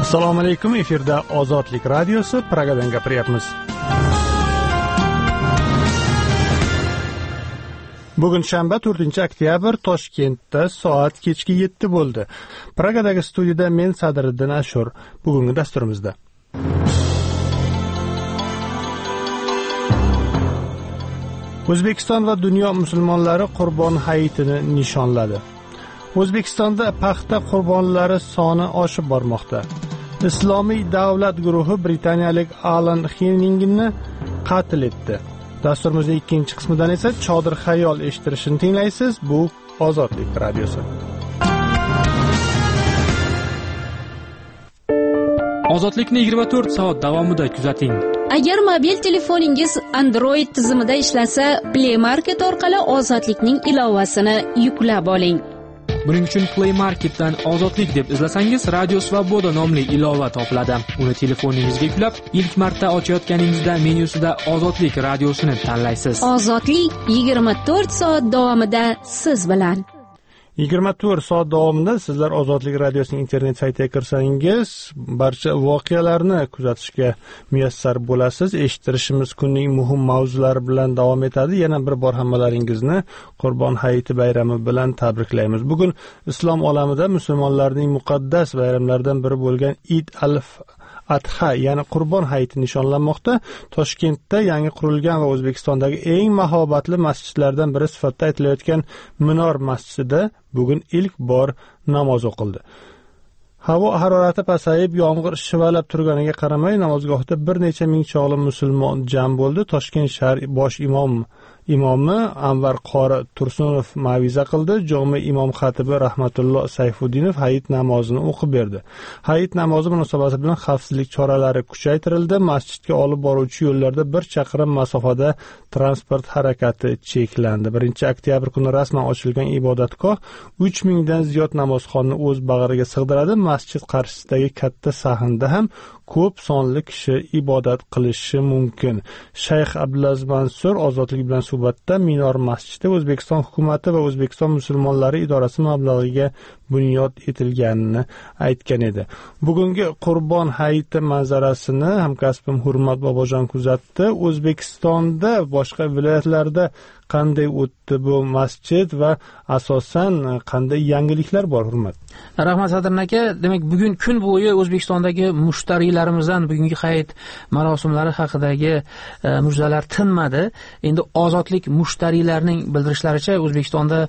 Assalomu alaykum, efirda Ozodlik radiosi, Pragadan gapiryapmiz. Bugun shanba 4-oktyabr, Toshkentda soat kechki 7 bo'ldi. Pragadagi studiyada men Sadriddin Ashur. Bugungi dasturimizda O'zbekiston va dunyo musulmonlari Qurbon hayitini nishonladi. O'zbekistonda paxta qurbonlari soni oshib bormoqda. Islomiy davlat guruhi britaniyalik Alan Henningni qatl etdi. Dasturimizning ikkinchi qismidan esa Chodir xayol eshittirishini tinglaysiz. Bu Ozodlik radiosi. Ozodlikni 24 soat davomida kuzating. Agar mobil telefoningiz Android tizimida ishlasa, Play Market orqali Ozodlikning ilovasini yuklab oling. Buning uchun Play Marketdan Ozodlik deb izlasangiz, Radio Svoboda nomli ilova topiladi. Uni telefoningizga yuklab, ilk marta ochayotganingizda menyusida Ozodlik radiosini tanlaysiz. Ozodlik 24 soat davomida siz bilan. 24 soat davomida sizlar Ozodlik radiosining internet saytiga kirsangiz, barcha voqealarni kuzatishga muyassar bo'lasiz. Eshittirishimiz kunning muhim mavzulari bilan davom etadi. Yana bir bor hammalaringizni Qurbon hayiti bayrami bilan tabriklaymiz. Bugun islom olamida musulmonlarning muqaddas bayramlaridan biri bo'lgan Eid al-Adha, ya'ni Qurbon hayiti nishonlanmoqda. Toshkentda yangi qurilgan va O'zbekistondagi eng mahobatli masjidlardan biri sifatida aytilayotgan Minor masjidida bugun ilk bor namoz o'qildi. Havo harorati pasayib, yomg'ir shivalab turganiga qaramay, namozgohda bir necha ming chog'li musulmon jam bo'ldi. Toshkent shahar bosh imomi Anvar qori Tursunov ma'viza qildi. Jome imom xatibi Rahmatulloh Sayfuddinov hayit namozini o'qib berdi. Hayit namozi munosabati bilan xavfsizlik choralari kuchaytirildi. Masjidga olib boruvchi yo'llarda 1 chaqirim masofada transport harakati cheklandi. 1-oktyabr kuni rasman ochilgan ibodatgoh 3000 dan ziyod namozxonni o'z bag'riga sig'diradi. Masjid qarshisidagi katta sahnda ham ko'p sonli kishi ibodat qilishi mumkin. Shayx Abdulaziz Mansur Ozodlik bilan suhbatda Minor masjidi O'zbekiston hukumati va O'zbekiston musulmonlari idorasi mablag'iga bunyod etilganini aytgan edi. Bugungi Qurbon hayiti manzarasini hamkasbim Hurmat Bobojon kuzatdi. O'zbekistonda boshqa viloyatlarda qanday o'tdi bu masjid va asosan qanday yangiliklar bor? Hurmat. Rahmat Sadrin aka, demak bugun kun bo'yi O'zbekistondagi mushtarilarimizdan bugungi hayit marosimlari haqidagi mujdalar tinmadi. Endi Ozodlik mushtariylarning bildirishlaricha O'zbekistonda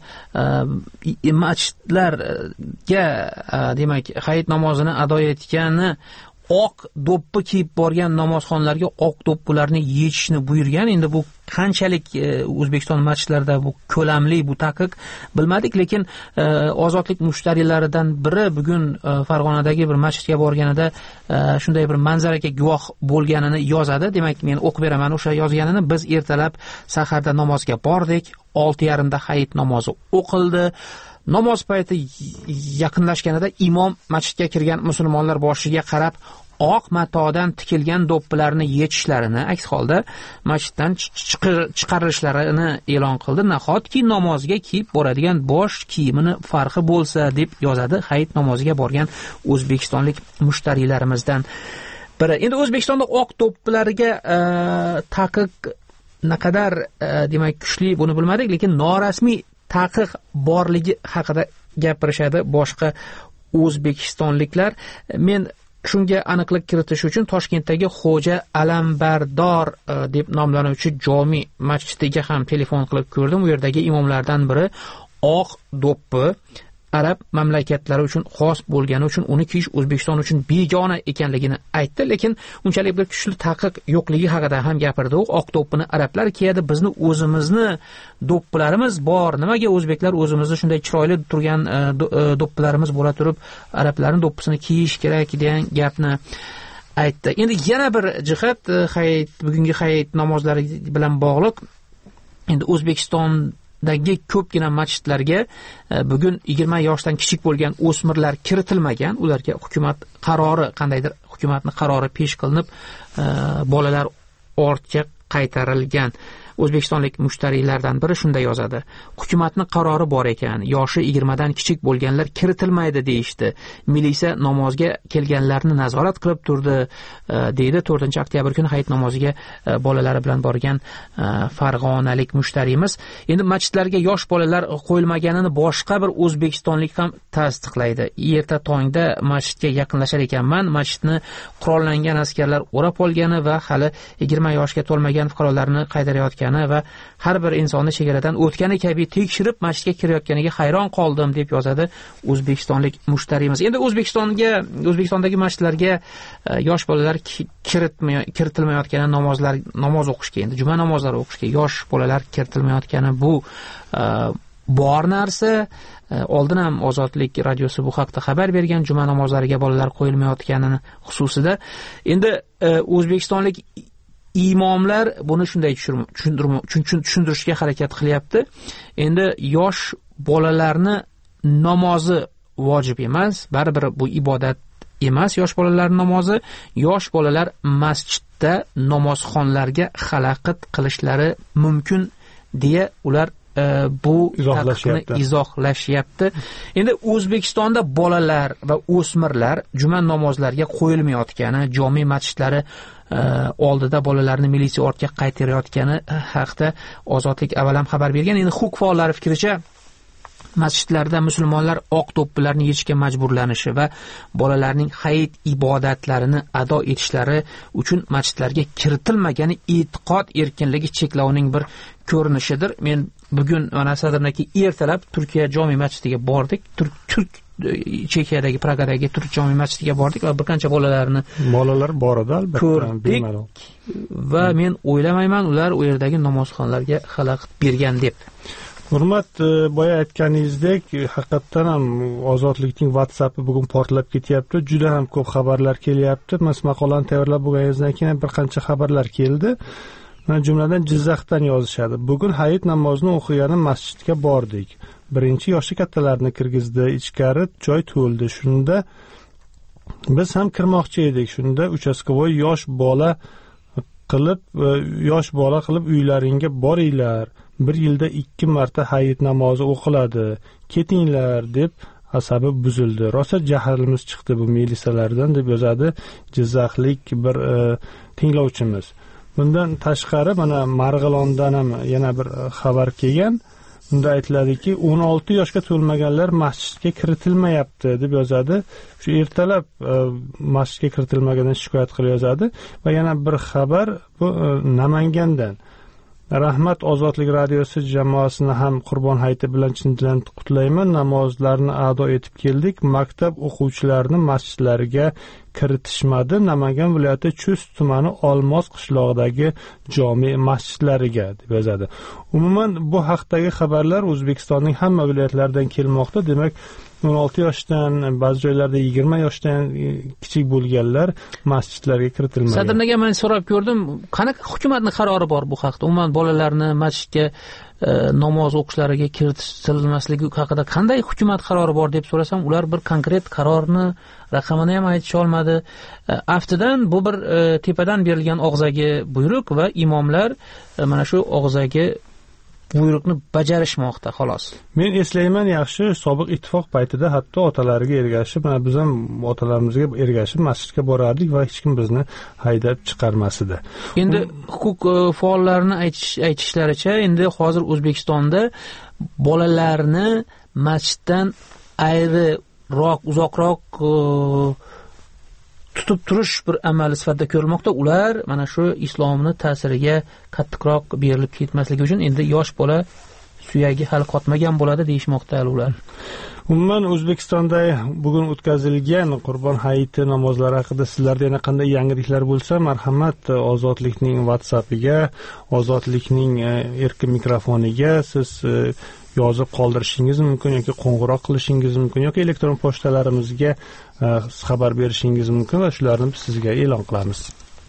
masjidlarga demak hayit namozini ado etgani oq do'ppi kiyib borgan namozxonlarga oq do'ppilarni yechishni buyurgan. Endi bu qanchalik O'zbekiston masjidlarida bu ko'lamli, bu taqiq bilmadik, lekin Ozodlik mushtariylaridan biri bugun Farg'onadagi bir masjidga borganida shunday bir manzaraga guvoh bo'lganini yozadi. Demak, men o'qib beraman o'sha yozganini. Biz ertalab saharda namozga bordik. 6:30 da hayit namozi o'qildi. Namoz payti yaqinlashganida imom masjidga kirgan musulmonlar boshiga qarab oq matodan tikilgan do'ppilarni yechishlarini, aks holda masjiddan chiqarilishlarini e'lon qildi. Nahotki namozga kiyib boradigan bosh kiyimini farqi bo'lsa, deb yozadi hayit namoziga borgan o'zbekistonlik mushtariylarimizdan biri. Endi O'zbekistonda oq do'ppilariga taqiq naqadar demak kuchli, buni bilmadik, lekin norasmiy taqiq borligi haqida gapirishadi boshqa o'zbekistonliklar. Men shunga aniqlik kiritish uchun Toshkentdagi Xo'ja Alambardor deb nomlanuvchi jome masjidiga ham telefon qilib ko'rdim. U yerdagi imomlardan biri oq do'ppi arab mamlakatlari uchun xos bo'lgani uchun uni kiyish O'zbekiston uchun begona ekanligini aytdi, lekin unchalik bir kuchli taqiq yo'qligi haqida ham gapirdi. Oq do'ppini arablar kiyadi, bizni o'zimizni do'ppilarimiz bor. Nimaga o'zbeklar o'zimizni shunday chiroyli turgan do'ppilarimiz bo'la turib arablarning do'ppisini kiyish kerak degan gapni aytdi. Endi yana bir jihat bugungi hayit namozlari bilan bog'liq. Endi O'zbekistondagi ko'pgina masjidlarga bugun 20 yoshdan kichik bo'lgan o'smirlar kiritilmagan. Ularga hukumat qarori, qandaydir hukumatning qarori pesh qilinib, bolalar ortga qaytarilgan. o'zbekistonlik mushtariylardan biri shunday yozadi: hukumatning qarori bor ekan, yoshi 20 dan kichik bo'lganlar kiritilmaydi deyishdi. Militsiya namozga kelganlarni nazorat qilib turdi, deydi 4-oktyabr kuni hayit namoziga bolalari bilan borgan farg'onalik mushtariyimiz. Endi masjidlarga yosh bolalar qo'yilmaganini boshqa bir o'zbekistonlik ham tasdiqlaydi. Erta tongda masjidga yaqinlashar ekanman, masjidni qurollangan askarlar o'rab olgani va hali 20 yoshga to'lmagan fuqarolarni qaytarayotgani va har bir insonni chegaradan o'tgani kabi tekshirib masjidga kirayotganiga hayron qoldim, deb yozadi o'zbekistonlik mushtariyimiz. Endi O'zbekistondagi masjidlarga yosh bolalar kiritilmayotgani, namoz o'qishga, endi juma namozlari o'qishga yosh bolalar kiritilmayotgani bu bor narsa. Oldin ham Ozodlik radiosi bu haqda xabar bergan, juma namozlariga bolalar qo'yilmayotganini xususida. Endi o'zbekistonlik imomlar buni shunday tushuntirishga harakat qilyapti. Endi yosh bolalarni namozi vojib emas, baribir bu ibodat emas yosh bolalar namozi. Yosh bolalar masjidda namozxonlarga xalaqit qilishlari mumkin deya ular bu taqiqni izohlashyapti. Endi O'zbekistonda bolalar va o'smirlar juma namozlariga qo'yilmayotgani, jome masjidlari oldida bolalarni militsiya ortga qaytarayotgani haqida Ozodlik avval ham xabar bergan. Endi huquq faollari fikricha, masjidlarda musulmonlar oq do'ppilarni yechishga majburlanishi va bolalarning hayit ibodatlarini ado etishlari uchun masjidlarga kiritilmagani e'tiqod erkinligi cheklavining bir ko'rinishidir. Men bugun mana Sadrnaki ertalab Turkiya jome masjidiga bordik. Turk Chexiyadagi Pragadagi Turk jome masjidiga bordik va bir qancha bolalar bor edi, albatta. Va men o'ylamayman ular u yerdagi namozxonlarga xalaqit bergan deb. Hurmat, boya aytganingizdek, haqiqatan ham Ozodlikning WhatsAppi bugun portlab ketyapti. Juda ham ko'p xabarlar kelyapti. Mas maqolani tayyorlab bo'lganingizdan keyin bir qancha xabarlar keldi. Jumladan Jizzaxdan yozishadi. Bugun hayit namozini o'qigani masjidga bordik. Birinchi yoshi kattalarni kirgizdi, ichkari joy to'ldi. Shunda biz ham kirmoqchi edik. Shunda uchastkovoy yosh bola qilib uylaringga boringlar. Bir yilda 2 marta hayit namozi o'qiladi. Ketinglar deb asabi buzildi. Rosa jahlimiz chiqdi bu militsiyalardan, deb yozadi Jizzaxlik bir tinglovchimiz. Bundan tashqari mana Marg'ilondan ham yana bir xabar kelgan. Unda aytiladiki, 16 yoshga to'lmaganlar masjidga kiritilmayapti deb yozadi. Shu ertalab masjidga kiritilmaganidan shikoyat qilib yozadi. Va yana bir xabar bu Namangandan. Rahmat Ozodlik radiosi jamoasini ham Qurbon hayiti bilan chin-dilan qutlayman. Namozlarni ado etib keldik. Maktab o'quvchilarini masjidlarga kiritishmadi. Namangan viloyati Chust tumani Olmos qishlog'idagi jome masjidlariga deb yozadi. Umuman bu haqdagi xabarlar O'zbekistonning hamma viloyatlaridan kelmoqda. Demak, 16 yoshdan, ba'zi joylarda 20 yoshdan kichik bo'lganlar masjidlarga kiritilmagan. Sadrnaga men so'rab ko'rdim, qanaqa hukumatning qarori bor bu haqda? Umuman bolalarni masjidga namoz o'qishlariga kiritilmasligi haqida qanday hukumat qarori bor deb so'rasam, ular bir konkret qarorni raqamini ham aytisha olmadi. Aftidan bu bir tepadan berilgan og'zaki buyruq va imomlar mana shu og'zaki buyruqni bajarishmoqda, xolos. Men eslayman, yaxshi sobiq ittifoq paytida hatto otalariga ergashib, mana biz ham otalarimizga ergashib masjidga borardik va hech kim bizni haydab chiqarmas edi. Endi huquq faollarining aytishlaricha, endi hozir O'zbekistonda bolalarni masjiddan uzoqroq tutib turish bir amali sifatida ko'rilmoqda. Ular mana shu islomni ta'siriga qattiqroq berilib ketmasligi uchun endi yosh bola suyagi hali qotmagan bo'ladi deyishmoqda ular. Umuman O'zbekistonda bugun o'tkazilgan Qurbon hayiti namozlari haqida sizlarda yana qanday yangiliklar bo'lsa, marhamat Ozodlikning WhatsAppiga, Ozodlikning erkin mikrofoniga siz yozib qoldirishingiz mumkin yoki qo'ng'iroq qilishingiz mumkin yoki elektron pochtalarimizga xabar berishingiz mumkin va shularni sizga e'lon qilamiz.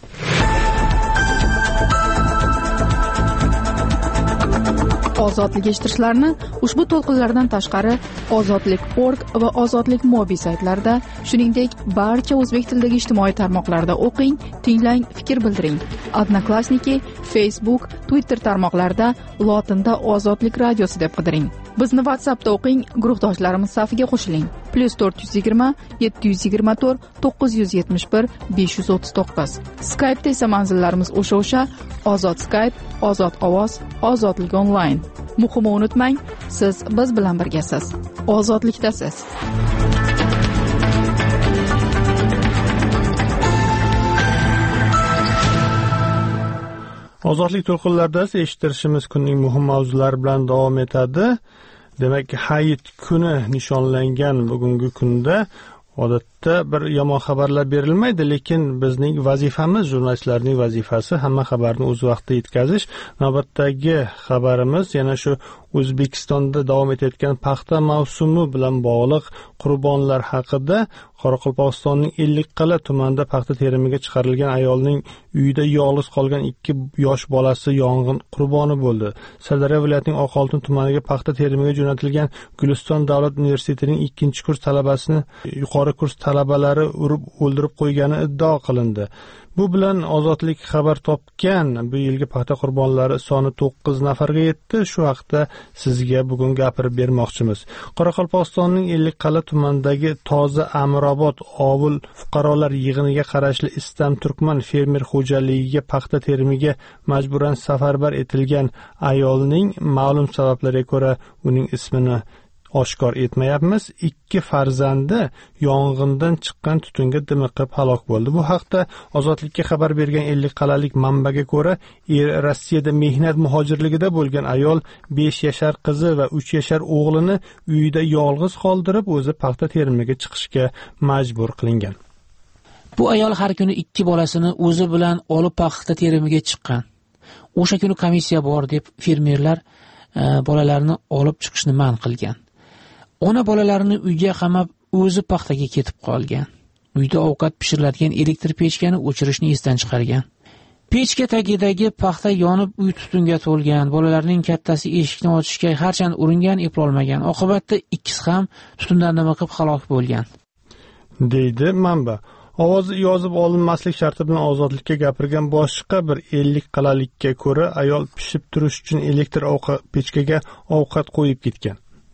Ozodlik eshittirishlarni ushbu to'lqinlardan tashqari ozodlik.org va ozodlik mobi saytlarida, shuningdek barcha o'zbek tilidagi ijtimoiy tarmoqlarda o'qing, tinglang, fikr bildiring. Odnoklassniki, Facebook, Twitter tarmoqlarida lotinda Ozodlik radiosi deb qidiring. Bizni WhatsAppda o'qing, guruhdoshlarimiz safiga qo'shiling. +420 724 971 539. Skype'da esa manzillarimiz o'sha Ozod Skype, Ozod ovoz, Ozodlik onlayn. Muhimi unutmang, siz biz bilan birgasiz. Ozodlikdasiz. Ozodlik to'lqinlarida eshittirishimiz kunning muhim mavzulari bilan davom etadi. Demak, Hayit kuni nishonlangan bugungi kunda odatda bir yomon xabarlar berilmaydi, lekin bizning vazifamiz, jurnalistlarning vazifasi hamma xabarni o'z vaqtida yetkazish. Navbatdagi xabarimiz yana shu O'zbekistonda davom etayotgan paxta mavsumi bilan bog'liq qurbonlar haqida. Qoraqalpog'istonning Ellikqal'a tumanida paxta terimiga chiqarilgan ayolning uyida yolg'iz qolgan 2 yosh bolasi yong'in qurboni bo'ldi. Sirdaryo viloyatining Oqoltin tumaniga paxta terimiga jo'natilgan Guliston davlat universitetining 2-kurs talabasini yuqori kurs talabalari urib o'ldirib qo'ygani iddao qilindi. Bu bilan Ozodlik xabar topgan bu yilgi paxta qurbonlari soni 9 nafarga yetdi. Shu haqda sizga bugun gapirib bermoqchimiz. Qoraqalpog'istonning Ellikqal'a tumanidagi Toza Amirobod ovul fuqarolar yig'iniga qarashli Istam Turkman fermer xo'jaligiga paxta terimiga majburan safarbar etilgan ayolning ma'lum sabablarga ko'ra uning ismini oshkor etmayapmiz. 2 farzandi yong'indan chiqqan tutunga dimiqib halok bo'ldi. Bu haqda Ozodlikka xabar bergan Ellikqal'alik manbaga ko'ra, Rossiyada mehnat muhojirligida bo'lgan ayol 5 yashar qizi va 3 yashar o'g'lini uyida yolg'iz qoldirib, o'zi paxta terimiga chiqishga majbur qilingan. Bu ayol har kuni 2 bolasini o'zi bilan olib paxta terimiga chiqqan. O'sha kuni komissiya bor deb fermerlar bolalarni olib chiqishni man qilgan. Ona bolalarini uyga qamab o'zi paxtaga ketib qolgan. Uyda ovqat pishiriladigan elektr pechkani o'chirishni esdan chiqargan. Pechka tagidagi paxta yonib uy tutunga to'lgan. Bolalarning kattasi eshikni ochishga harchand uringan, eplolmagan. Oqibatda ikkisi ham tutundan dimiqib halok bo'lgan, deydi manba. Ovozi yozib olinmaslik sharti bilan Ozodlikka gapirgan boshqa bir Ellikqal'alikka ko'ra, ayol pishib turish uchun elektr pechkaga ovqat qo'yib ketgan.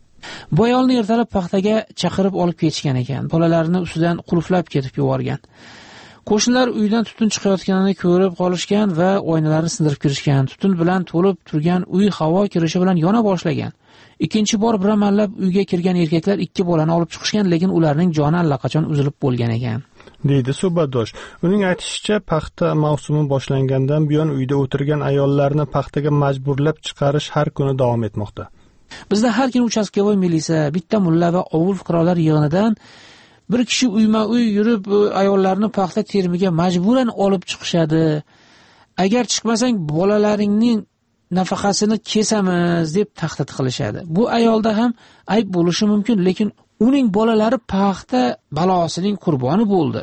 Bu ayolni ertalab paxtaga chaqirib olib ketishgan ekan. Bolalarini ustidan qulflab ketib yuborgan. Qo'shnilar uydan tutun chiqayotganini ko'rib qolishgan va oynalarni sindirib kirishgan. Tutun bilan to'lib turgan uy havo kirishi bilan yona boshlagan. Ikkinchi bor bir amallab uyga kirgan erkaklar 2 bolani olib chiqishgan, lekin ularning joni allaqachon uzilib bo'lgan ekan, deydi suhbatdosh. Uning aytishicha, paxta mavsumi boshlangandan buyon uyda o'tirgan ayollarni paxtaga majburlab chiqarish har kuni davom etmoqda. Bizda har kuni uchastkovoy militsiya, bitta mulla va ovul fuqarolar yig'inidan bir kishi uyma-uy yurib ayollarni paxta terimiga majburan olib chiqishadi. Agar chiqmasang bolalaringning nafaqasini kesamiz deb tahdid qilishadi. Bu ayolda ham ayb bo'lishi mumkin, lekin uning bolalari paxta balosining qurboni bo'ldi,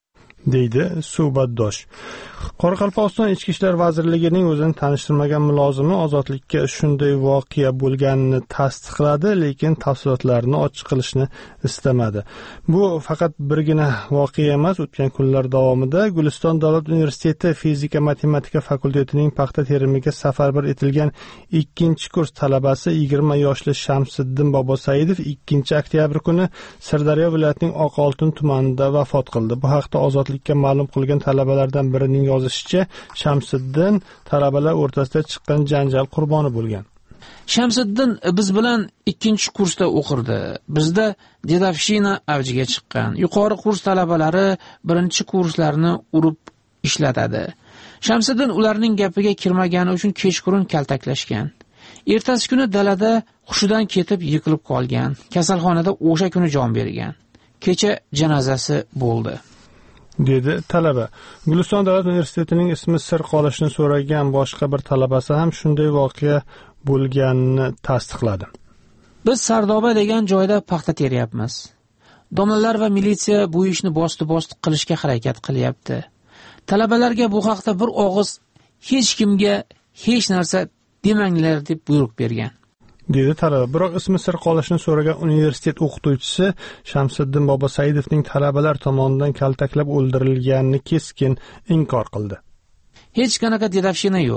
deydi suhbatdosh. Qoraqalpog'iston Ichki ishlar vazirligining o'zini tanishtirmagan mulozimi Ozodlikka shunday voqea bo'lganini tasdiqladi, lekin tafsilotlarni ochiq qilishni istamadi. Bu faqat birgina voqea emas. O'tgan kunlar davomida Guliston davlat universiteti fizika matematika fakultetining paxta terimiga safarbar etilgan 2-kurs talabasi 20 yoshli Shamsiddin Bobosaidov 2-oktyabr kuni Sirdaryo viloyatining Oqoltin tumanida vafot qildi. Bu haqda Ozodlikka ma'lum qilgan talabalardan birining yozishicha, Shamsiddin talabalar o'rtasida chiqqan janjal qurboni bo'lgan. Shamsiddin biz bilan 2-kursda o'qirdi. Bizda dedovshina avjiga chiqqan. Yuqori kurs talabalari 1-kurslarni urib ishlatadi. Shamsiddin ularning gapiga kirmagani uchun kechqurun kaltaklashgan. Ertasi kuni dalada hushidan ketib yiqilib qolgan. Kasalxonada o'sha kuni jon bergan. Kecha janozasi bo'ldi, dedi talaba. Guliston davlat universitetining ismi sir qolishini so'ragan boshqa bir talabasi ham shunday voqea bo'lganini tasdiqladi. Biz Sardoba degan joyda paxta teryapmiz. Domlalar va militsiya bu ishni bosti-bosti qilishga harakat qilyapti. Talabalarga bu haqda bir og'iz hech kimga hech narsa demanglar deb buyruq bergan, dedi talaba. Biroq ismi sir qolishini so'ragan universitet o'qituvchisi Shamsiddin Bobosaidovning talabalar tomonidan kaltaklab o'ldirilganini keskin inkor qildi. Hech qanaqa dedovshina yo'q.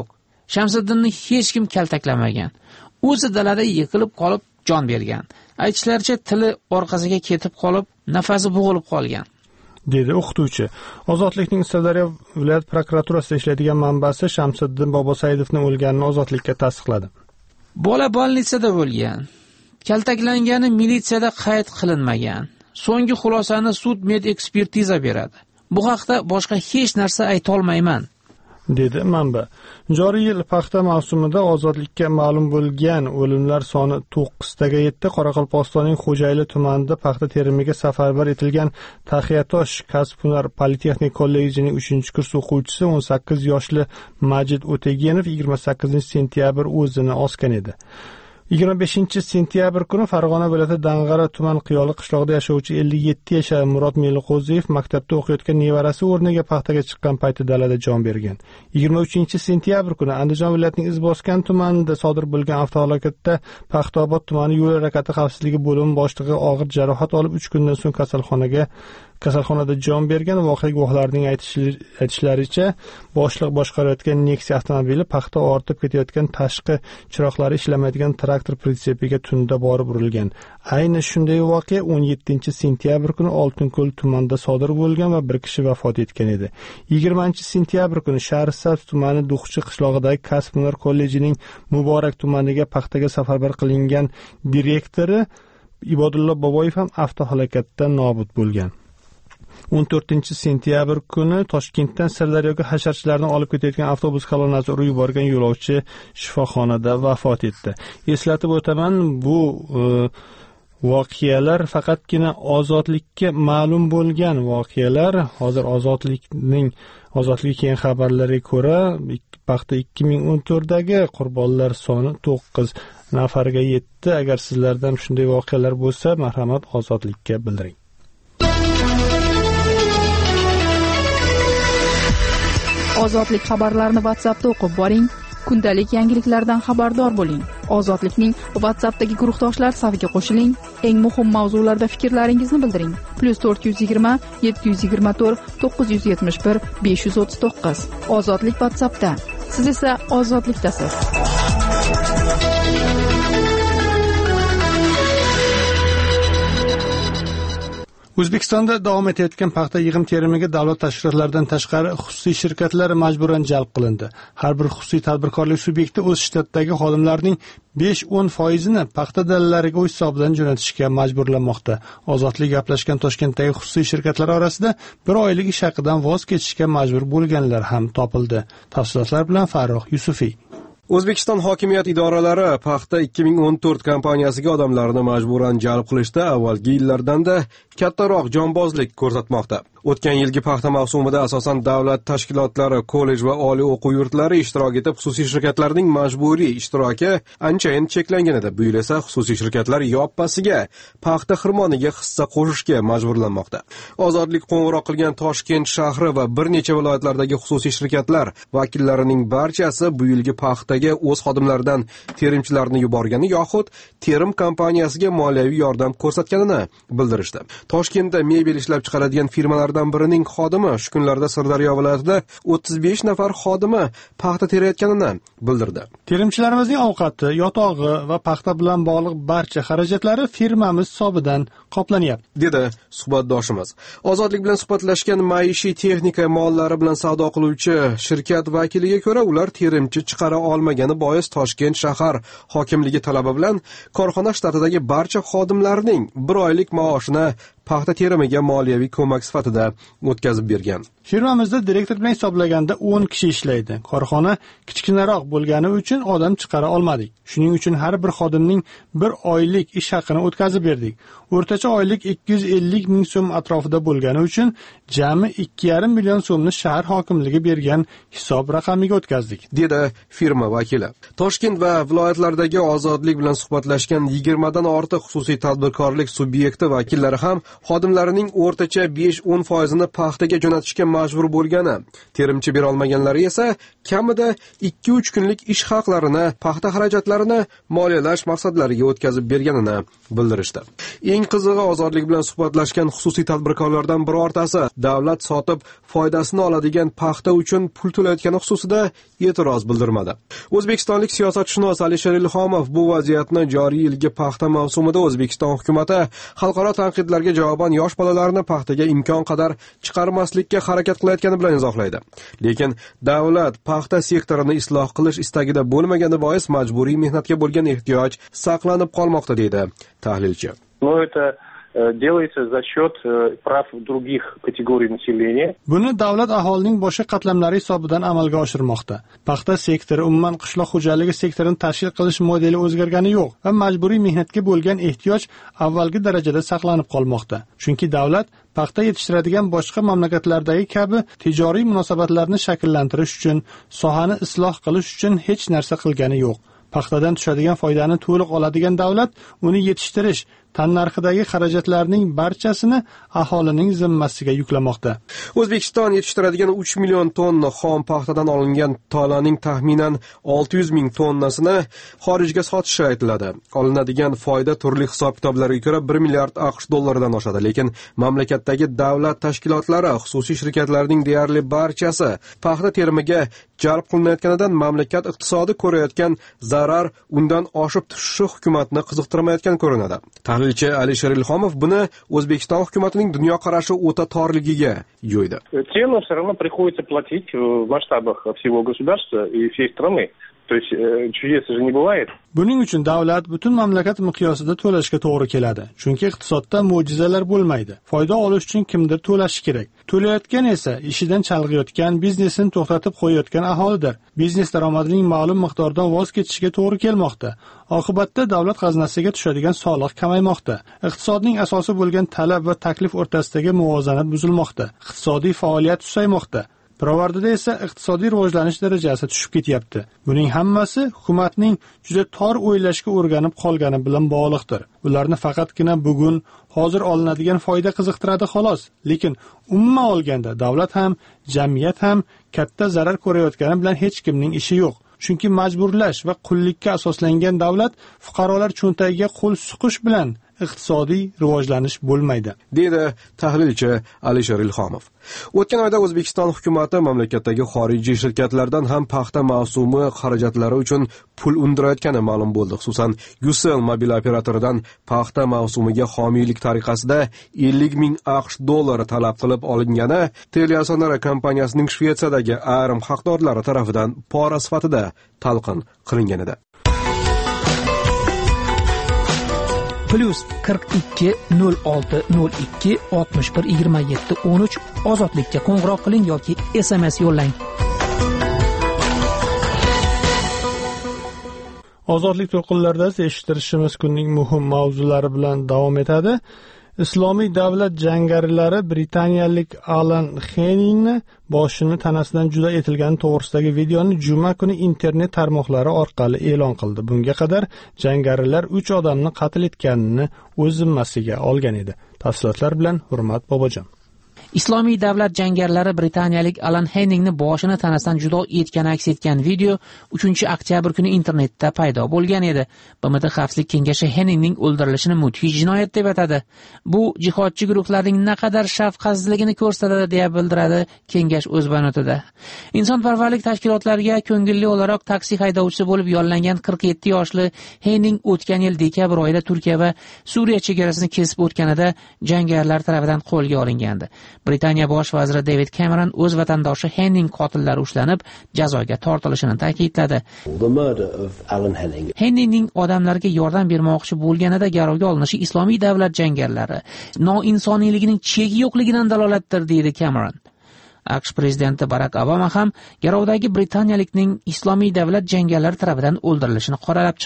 Shamsiddinni hech kim kaltaklamagan. O'zi dalada yiqilib qolib jon bergan. Aytishlaricha tili orqasiga ketib qolib, nafasi bo'g'ilib qolgan, dedi o'qituvchi. Ozodlikning Sirdaryo viloyat prokuraturasida ishlaydigan manbasi Shamsiddin Bobosaidovning o'lganini Ozodlikka tasdiqladi. Bola bolnitsada bo'lgan. Kaltaklangani militsiyada qayd qilinmagan. So'nggi xulosani sud med ekspertiza beradi. Bu haqda boshqa hech narsa ayta olmayman, dedi manba. Joriy yil paxta mavsumida Ozodlikka ma'lum bo'lgan o'limlar soni 9 taga yetdi. Qoraqalpog'istonning Xo'jayli tumanida paxta terimiga safarbar etilgan Taxiyatosh kasb-hunar politexnik kollejining 3-kurs o'quvchisi 18 yoshli Majid O'tegenov 28 sentyabr o'zini osgan edi. 25 sentyabr kuni Farg'ona viloyati Dang'ara tuman Qiyoli qishlog'ida yashovchi 57 yashar Murod Meliqo'ziyev maktabda o'qiyotgan nevarasi o'rniga paxtaga chiqqan payti dalada jon bergan. 23 sentyabr kuni Andijon viloyatining Izboskan tumanida sodir bo'lgan avtohalokatda Paxtaobod tumani yo'l harakati xavfsizligi bo'limi boshlig'i og'ir jarohat olib 3 kundan so'ng kasalxonada jon bergan. Voqea guvohlarining aytishlaricha, boshliq boshqarayotgan Nexia avtomobili paxta ortib ketayotgan tashqi chiroqlari ishlamaydigan traktor pritsepiga tunda borib urilgan. Ayni shunday voqea 17 sentyabr kuni Oltinko'l tumanida sodir bo'lgan va bir kishi vafot etgan edi. 20 sentyabr kuni Shahrisabz tumani Duxchi qishlog'idagi kasb-hunar kollejining Muborak tumaniga paxtaga safarbar qilingan direktori Ibodullo Boboyev ham avtohalokatda nobud bo'lgan. 14 sentyabr kuni Toshkentdan Sirdaryoga hasharchilarni olib ketayotgan avtobus kolonnasi urib yuborgan yo'lovchi shifoxonada vafot etdi. Eslatib o'taman, bu voqealar faqatgina Ozodlikka ma'lum bo'lgan voqealar. Hozir Ozodlik keyin xabarlariga ko'ra, paxta 2014dagi qurbonlar soni 9 nafarga yetdi. Agar sizlardan shunday voqealar bo'lsa, marhamat Ozodlikka bildiring. Ozodlik xabarlarini WhatsAppda o'qib boring. Kundalik yangiliklardan xabardor bo'ling. Ozodlikning WhatsAppdagi guruhdoshlar safiga qo'shiling. Eng muhim mavzularda fikrlaringizni bildiring. +420 724 971 539. Ozodlik WhatsAppda. Siz esa ozodlikdasiz. O'zbekistonda davom etayotgan paxta yig'im-terimiga davlat tashkilotlaridan tashqari xususiy shirkatlar majburan jalb qilindi. Har bir xususiy tadbirkorlik subyekti o'z shtatdagi xodimlarining 5-10% paxta dalalariga o'z hisobidan jo'natishga majburlanmoqda. Ozodlik gaplashgan Toshkentdagi xususiy shirkatlar orasida bir oylik ish haqidan voz kechishga majbur bo'lganlar ham topildi. Tafsilotlar bilan Farruh Yusufiy. O'zbekiston hokimiyat idoralari paxta 2014 kompaniyasiga odamlarni majburan jalb qilishda avvalgi yillardanda kattaroq jonbozlik ko'rsatmoqda. O'tgan yilgi paxta mavsumida asosan davlat tashkilotlari, kollej va oliy o'quv yurtlari ishtirok etib, xususiy shirkatlarning majburiy ishtiroki anchayin cheklangan edi. Bu yil esa xususiy shirkatlar yoppasiga paxta xirmoniga hissa qo'shishga majburlanmoqda. Ozodlik qo'ng'iroq qilgan Toshkent shahri va bir necha viloyatlardagi xususiy shirkatlar vakillarining barchasi bu yilgi paxtaga o'z xodimlaridan terimchilarni yuborgani yoxud terim kompaniyasiga moliyaviy yordam ko'rsatganini bildirishdi. Toshkentda mebel ishlab chiqaradigan firmalardan birining xodimi shu kunlarda Sirdaryo viloyatida 35 nafar xodimi paxta terayotganini bildirdi. Terimchilarimizning ovqati, yotog'i va paxta bilan bog'liq barcha xarajatlari firmamiz hisobidan qoplanyapti, dedi suhbatdoshimiz. Ozodlik bilan suhbatlashgan maishiy texnika mollari bilan savdo qiluvchi shirkat vakiliga ko'ra, ular terimchi chiqara olmagani bois Toshkent shahar hokimligi talabi bilan korxona shtatidagi barcha xodimlarning bir oylik maoshini paxta terimiga moliyaviy ko'mak sifatida o'tkazib bergan. Firmamizda direktor bilan hisoblaganda 10 kishi ishlaydi. Korxona kichkinaroq bo'lgani uchun odam chiqara olmadik. Shuning uchun har bir xodimning bir oylik ish haqini o'tkazib berdik. O'rtacha oylik 250 ming so'm atrofida bo'lgani uchun jami 2,5 million so'mni shahar hokimligi bergan hisob raqamiga o'tkazdik, dedi firma vakili. Toshkent va viloyatlardagi Ozodlik bilan suhbatlashgan 20 dan ortiq xususiy tadbirkorlik subyekti vakillari ham xodimlarining o'rtacha 5-10% paxtaga jo'natishga majbur bo'lgani, terimchi bera olmaganlari esa kamida 2-3 kunlik ish haqlarini, paxta xarajatlarini moliyalash maqsadlariga o'tkazib berganini bildirishdi. Eng qizig'i, ozodlik bilan suhbatlashgan xususiy tadbirkorlardan birortasi davlat sotib foydasini oladigan paxta uchun pul to'layotgani xususida e'tiroz bildirmadi. O'zbekistonlik siyosatshunos Alisher Ilhomov bu vaziyatni joriy yilgi paxta mavsumida O'zbekiston hukumatı xalqaro tanqidlarga javoban yosh bolalarni paxtaga imkon qadar chiqarmaslikka harakat qilayotgani bilan izohlaydi. Lekin davlat paxta sektorini isloh qilish istagida bo'lmagani bois majburiy mehnatga bo'lgan ehtiyoj saqlanib qolmoqda deydi tahlilchi. Делается за счет прав других категорий населения. Buni davlat aholining boshqa qatlamlari hisobidan amalga oshirmoqda. Paxta sektori umuman qishloq xo'jaligi sektorini tashkil qilish modeli o'zgargani yo'q va majburiy mehnatga bo'lgan ehtiyoj avvalgi darajada saqlanib qolmoqda. Chunki davlat paxta yetishtiradigan boshqa mamlakatlardagi kabi tijoriy munosabatlarni shakllantirish uchun, sohani isloh qilish uchun hech narsa qilgani yo'q. Paxtadan tushadigan foydani to'liq oladigan davlat uni yetishtirish, tannarxidagi xarajatlarning barchasini aholining zimmasiga yuklamoqda. O'zbekiston yetishtiradigan 3 million tonna xom paxtadan olingan tolaning taxminan 600 ming tonnasini xorijga sotishi aytiladi. Olinadigan foyda turli hisob-kitoblarga ko'ra 1 milliard AQSh dollaridan oshadi, lekin mamlakatdagi davlat tashkilotlari, xususiy shirkatlarning deyarli barchasi paxta terimiga jalb qilinayotganidan mamlakat iqtisodi ko'rayotgan zarar undan oshib tushishi hukumatni qiziqtirmayotgan ko'rinadi. Tahlilchi Alisher Ilhomov buni O'zbekiston hukumatining dunyoqarashi o'ta torligiga yo'ydi. Цену все равно приходится платить в масштабах всего государства и всей страны. То есть чудес же не бывает. Buning uchun davlat butun mamlakat miqyosida to'lashga to'g'ri keladi. Chunki iqtisodda mo'jizalar bo'lmaydi. Foyda olish uchun kimdir to'lashi kerak. To'layotgan esa ishidan chalg'iyotgan, biznesini to'xtatib qo'yayotgan aholidir. Biznes daromadining ma'lum miqdordan voz kechishiga to'g'ri kelmoqda. Oqibatda davlat xazinasiga tushadigan soliq kamaymoqda. Iqtisodning asosi bo'lgan talab va taklif o'rtasidagi muvozanat buzilmoqda. Iqtisodiy faoliyat susaymoqda. Pirovardida esa iqtisodiy rivojlanish darajasi tushib ketyapti. Buning hammasi hukumatning juda tor o'ylashga o'rganib qolgani bilan bog'liqdir. Ularni faqatgina bugun, hozir olinadigan foyda qiziqtiradi xolos. Lekin umuman olganda davlat ham, jamiyat ham katta zarar ko'rayotgani bilan hech kimning ishi yo'q. Chunki majburlash va qullikka asoslangan davlat fuqarolar cho'ntagiga qo'l suqish bilan iqtisodiy rivojlanish bo'lmaydi, dedi tahlilchi Alisher Ilhomov. O'tgan oyda O'zbekiston hukumatı mamlakatdagi xorijiy shirkatlardan ham paxta mavsumi xarajatlari uchun pul undirayotgani ma'lum bo'ldi. Xususan, Ucell mobil operatoridan paxta mavsumiga homiylik tariqasida 50 ming AQSh dollari talab qilib olingani Teliasonara kompaniyasining Shvetsiyadagi ayrim haqdorlari tomonidan pora sifatida talqin qilingan edi. +42 06 02 61 27 13 ozodlikka qo'ng'iroq qiling yoki SMS yo'llang. Ozodlik to'lqinlarida eshittirishimiz kunning muhim mavzulari bilan davom etadi. Islomiy davlat jangarilari britaniyalik Alan Henningni boshini tanasidan juda etilgani to'g'risidagi videoni juma kuni internet tarmoqlari orqali e'lon qildi. Bunga qadar jangarilar 3 odamni qatl etganini o'z zimmasiga olgan edi. Tafsilotlar bilan Hurmat Bobojon. Islomiy davlat jangarilari britaniyalik Alan Henningni boshini tanasidan judo etgani aks etgan video 3-oktyabr kuni internetda paydo bo'lgan edi. BMT Xavfsizlik kengashi Henningning o'ldirilishini mudhish jinoyat deb atadi. Bu jihodchi guruhlarning naqadar shafqatsizligini ko'rsatadi deb bildiradi kengash o'z bayonotida. Insonparvarlik tashkilotlariga ko'ngilli o'laroq taksi haydovchisi bo'lib yollangan 47 yoshli Henning o'tgan yil dekabr oyida Turkiya va Suriya chegarasini kesib o'tganida jangarilar tomonidan qo'lga olingandi. Britaniya bosh vaziri David Cameron o'z vatandoshi Henning qotillari ushlanib jazoga tortilishini ta'kidladi. Henningning odamlarga yordam bermoqchi bo'lganida garovga olinishi Islomiy davlat jangarilari noinsoniyligining cheki yo'qligidan dalolatdir, deydi Cameron. AQSh prezidenti Barack Obama ham garovdagi britaniyalikning Islomiy davlat jangarilari tomonidan o'ldirilishini qoralab chiqdi.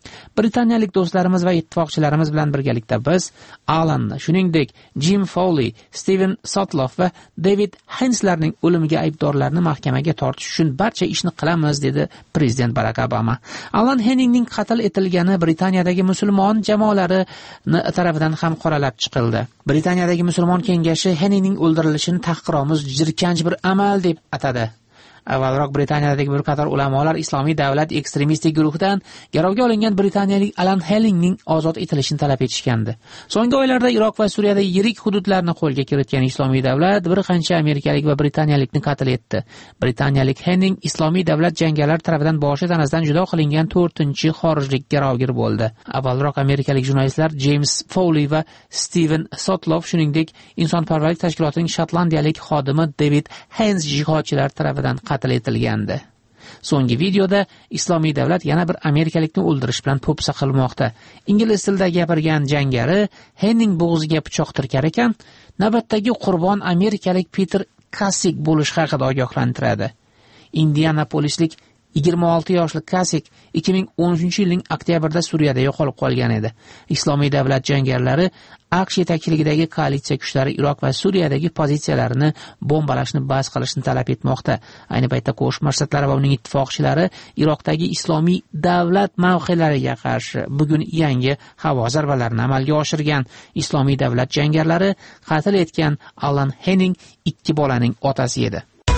Britaniyalik do'stlarimiz va ittifoqchilarimiz bilan birgalikda biz Alanni, shuningdek Jim Fowley, Steven Sotloff va David Henslarning o'limiga aybdorlarni mahkamaga tortish uchun barcha ishni qilamiz, dedi prezident Barack Obama. Alan Henningning qatl etilgani Britaniyadagi musulmon jamoalari tarafidan ham qoralab chiqildi. Britaniyadagi musulmon kengashi Henningning o'ldirilishini tahqiromuz, jirkanch bir amal deb atadi. Avvalroq Britaniyadagi bir qator ulamolar Islomiy davlat ekstremistik guruhidan garovga olingan britaniyalik Alan Henningning ozod etilishini talab etishgandi. So'nggi oylarda Iroq va Suriyada yirik hududlarni qo'lga kiritgan Islomiy davlat bir qancha amerikalik va britaniyalikni qatl etdi. Britaniyalik Henning Islomiy davlat jangarilar tarafidan boshi tanasidan judo qilingan 4-chi xorijlik garovgir bo'ldi. Avvalroq amerikalik jurnalistlar James Fowley va Steven Sotloff, shuningdek insonparvarlik tashkilotining shotlandiyalik xodimi David Hens jihodchilar tarafidan qatl etilgandi. So'nggi videoda Islomiy davlat yana bir amerikalikni o'ldirish bilan po'pisa qilmoqda. Ingliz tilida gapirgan jangari Henning bo'g'ziga pichoq tirkar ekan, navbatdagi qurbon amerikalik Peter Kasik bo'lishi haqida ogohlantiradi. Indianapolislik 26 yoshli Kasik 2013-yilning oktyabrida Suriyada yo'qolib qolgan edi. Islomiy davlat jangarilari AQSh yetakchiligidagi koalitsiya kuchlari Iroq va Suriyadagi pozitsiyalarini bombalashni bas qilishni talab etmoqda. Ayni paytda Qo'shma Shtatlar va uning ittifoqchilari Iroqdagi Islomiy davlat mavqelariga qarshi bugun yangi havo zarbalarini amalga oshirgan. Islomiy davlat jangarilari qatl etgan Alan Henning 2 bolaning otasi edi.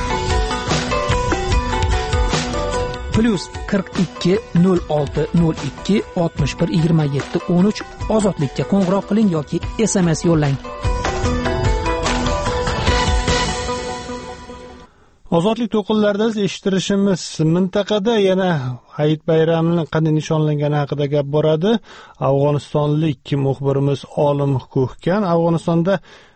+42 06 02 61 27 13 ozodlikka qo'ng'iroq qiling yoki SMS yo'llang. Ozodlik to'qinlarida eshittirishimiz mintaqada yana Hayit bayramini qanday nishonlangani haqida gap boradi. Afg'onistonlik muxbirimiz Olim Ko'hkan Afg'onistonda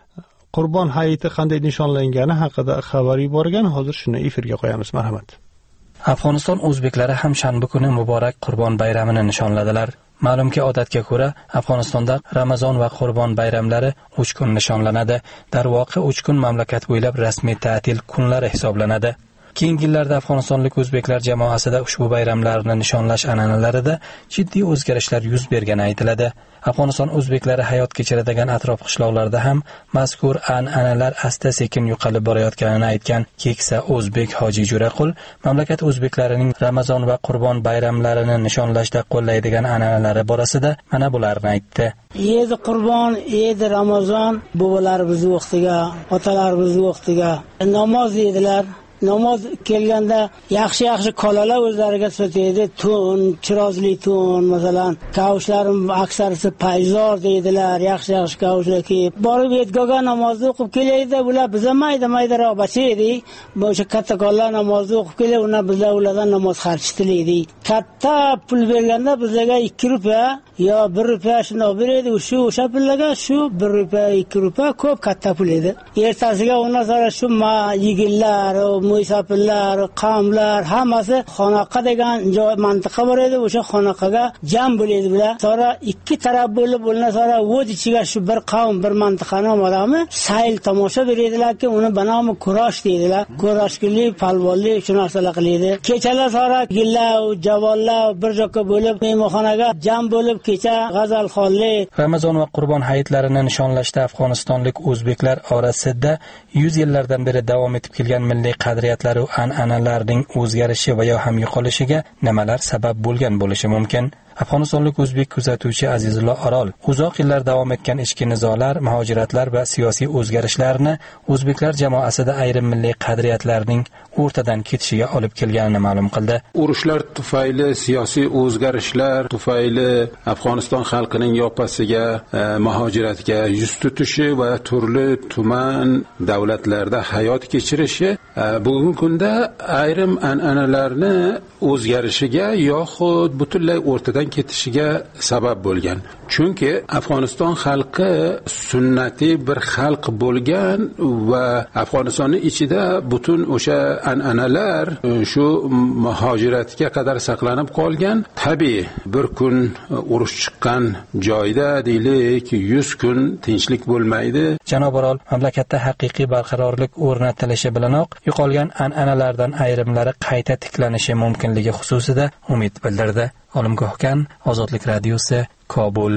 Qurbon hayiti qanday nishonlangani haqida xabar yuborgan. Hozir shuni efirga qo'yamiz. Marhamat. Afg'oniston o'zbeklari ham shanba kuni muborak Qurbon bayramini nishonladilar. Ma'lumki, odatga ko'ra Afg'onistonda Ramazon va Qurbon bayramlari 3 kun nishonlanadi. Darvoqe 3 kun mamlakat bo'ylab rasmiy ta'til kunlari hisoblanadi. Keyingi yillarda Afg'onistonlik o'zbeklar jamoasida ushbu bayramlarni nishonlash an'analarida jiddiy o'zgarishlar yuz bergani aytiladi. Afg'oniston o'zbeklari hayot kechiradigan atrof qishloqlarda ham mazkur an'analar asta-sekin yo'qolib borayotganini aytgan keksa o'zbek Hoji Jo'raqul mamlakat o'zbeklarining Ramazon va Qurbon bayramlarini nishonlashda qo'llaydigan an'analari borasida mana bularni aytdi. Yedi Qurbon, yedi Ramazon bobolarimiz vaqtiga, otalarimiz vaqtiga namoz edilar. Namoz kelganda yaxshi kolalar o'zlariga sotaydi, to'n, chirozli to'n, masalan, kavushlarım aksarisi payzor deydilar, yaxshi kavushlar kiyib, borib etgoga namozni o'qib kelaydi. Bular biza mayda-maydaroq bacha edik. O'sha kattakonlar namozni o'qib keladi, bizlar ulardan namoz xarjlaydik. Katta pul berganda bizlarga 2 rupiya yo 1 rupiya shunday beradi. O'sha pullarga shu 1 rupiya, 2 rupiya ko'p katta pul edi. Ertasiga undan sonra shu yigitlar, mo'ysafillar, qavmlar hammasi xonaqa degan joy mantiqa bor edi. O'sha xonaqaga jam bo'ladi bular. Sonra 2 taraf bo'lib, undan sonra o'z ichiga shu bir qavm, bir mantiqaning odami sayl tomosha beradilar-ki, uni banomi kurash deydilar. Kurashchilik, palvonlik shu narsalar qiladi. Kechalar sonra gillar, javonlar bir joyga bo'lib, mehmonxonaga jam bo'lib kecha g'azalxonlik. Ramazon va Qurbon hayitlarini nishonlashda afg'onistonlik o'zbeklar orasida 100 yillardan beri davom etib kelgan milliy qadriyatlar va an'analarning o'zgarishi va ham yo'qolishiga nimalar sabab bo'lgan bo'lishi mumkin? Afg'onistonlik o'zbek kuzatuvchi Azizullo Orol uzoq yillar davom etgan ichki nizolar, muhojiratlar va siyosiy o'zgarishlarni o'zbeklar jamoasida ayrim milliy qadriyatlarning o'rtadan ketishiga olib kelganini ma'lum qildi. Urushlar tufayli, siyosiy o'zgarishlar tufayli Afg'oniston xalqining yoppasiga, muhojiratga yuz tutishi va turli tuman davlatlarda hayot kechirishi bugungi kunda ayrim an'analarni o'zgarishiga yoxud butunlay o'rtadan ketishiga sabab bo'lgan. Chunki Afg'oniston xalqi sunnatiy bir xalq bo'lgan va Afg'onistonning ichida butun o'sha an'analar shu muhojiratga qadar saqlanib qolgan. Tabii bir kun urush chiqqan joyda deylik 100 kun tinchlik bo'lmaydi. Janob Orol mamlakatda haqiqiy barqarorlik o'rnatilishi bilanoq yo'qolgan an'analardan ayrimlari qayta tiklanishi mumkinligi xususida umid bildirdi. Olim Ko'hkan Ozodlik radiosi, Kobul.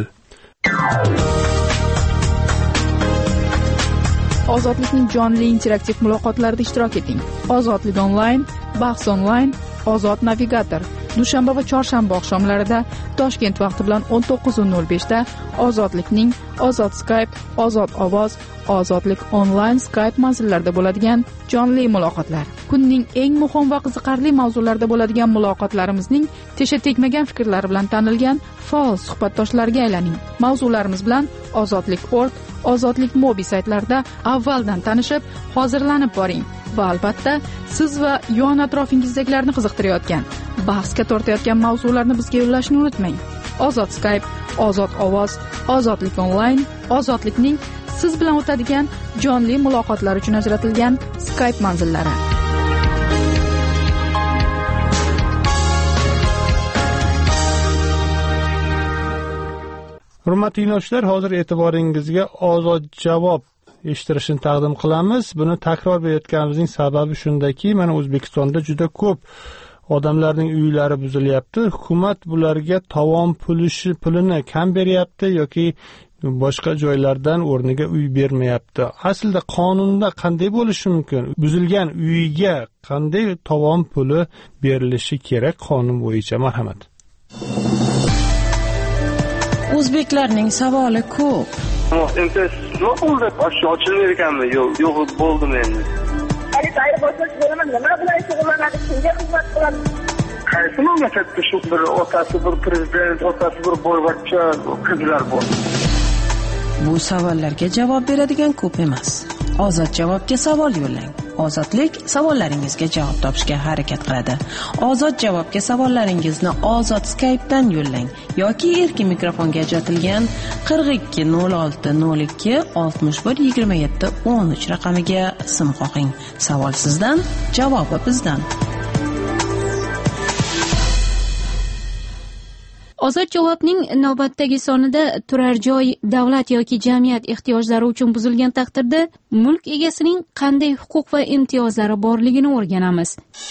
Ozodlikning jonli interaktiv muloqotlarida ishtirok eting. Ozodlik onlayn, bahs onlayn, Ozod navigator. Dushanba va chorshanba oqshomlarida Toshkent vaqti bilan 19:05 da Ozodlikning Ozod Skype, Ozod ovoz, Ozodlik onlayn Skype manzillarida bo'ladigan jonli muloqotlar. Kunning eng muhim va qiziqarli mavzularida bo'ladigan muloqotlarimizning tesha tegmagan fikrlari bilan tanilgan faol suhbatdoshlarga aylaning. Mavzularimiz bilan Ozodlik.org, Ozodlik mobil saytlarida avvaldan tanishib, hozirlanib boring. Va albatta, siz va yon atrofingizdagilarni qiziqtirayotgan, bahsga tortayotgan mavzularni bizga yo'llashni unutmang. Ozod Skype, Ozod ovoz, Ozodlik onlayn, Ozodlikning siz bilan o'tadigan jonli muloqotlar uchun ajratilgan Skype manzillari. Hurmatli tinglovchilar, hozir e'tiboringizga Ozod javob eshittirishni taqdim qilamiz. Buni takror berayotganimizning sababi shundaki, mana O'zbekistonda juda ko'p odamlarning uylari buzilyapti. Hukumat bularga tovon pulini kam beryapti yoki boshqa joylardan o'rniga uy bermayapti. Aslida qonunda qanday bo'lishi mumkin? Buzilgan uyga qanday tovon puli berilishi kerak qonun bo'yicha? Marhamat. O'zbeklarning savoli ko'p. Endi nima bo'ldi? Ochilmaydi ekanmi? Yo'q, bo'ldimi endi? Xarid boshlash bo'laman, nima bilan shug'ullanadi, kimga xizmat qiladi? Qaysi mamlakatda shu bir otasi bir prezident, otasi bir boyvachcha qizlar bor? Bu savollarga javob beradigan ko'p emas. Ozod javobga savol yo'llang. Ozodlik savollaringizga javob topishga harakat qiladi. Ozod javobga savollaringizni Ozod Skype'dan yo'llang yoki erkin mikrofonga ajratilgan 42 06 02 61 27 13 raqamiga sim qo'ying. Savol sizdan, javobi bizdan. Ozod javobning navbatdagi sonida turar joy, davlat yoki jamiyat ehtiyojlari uchun buzilgan taqdirda mulk egasining qanday huquq va imtiyozlari borligini o'rganamiz.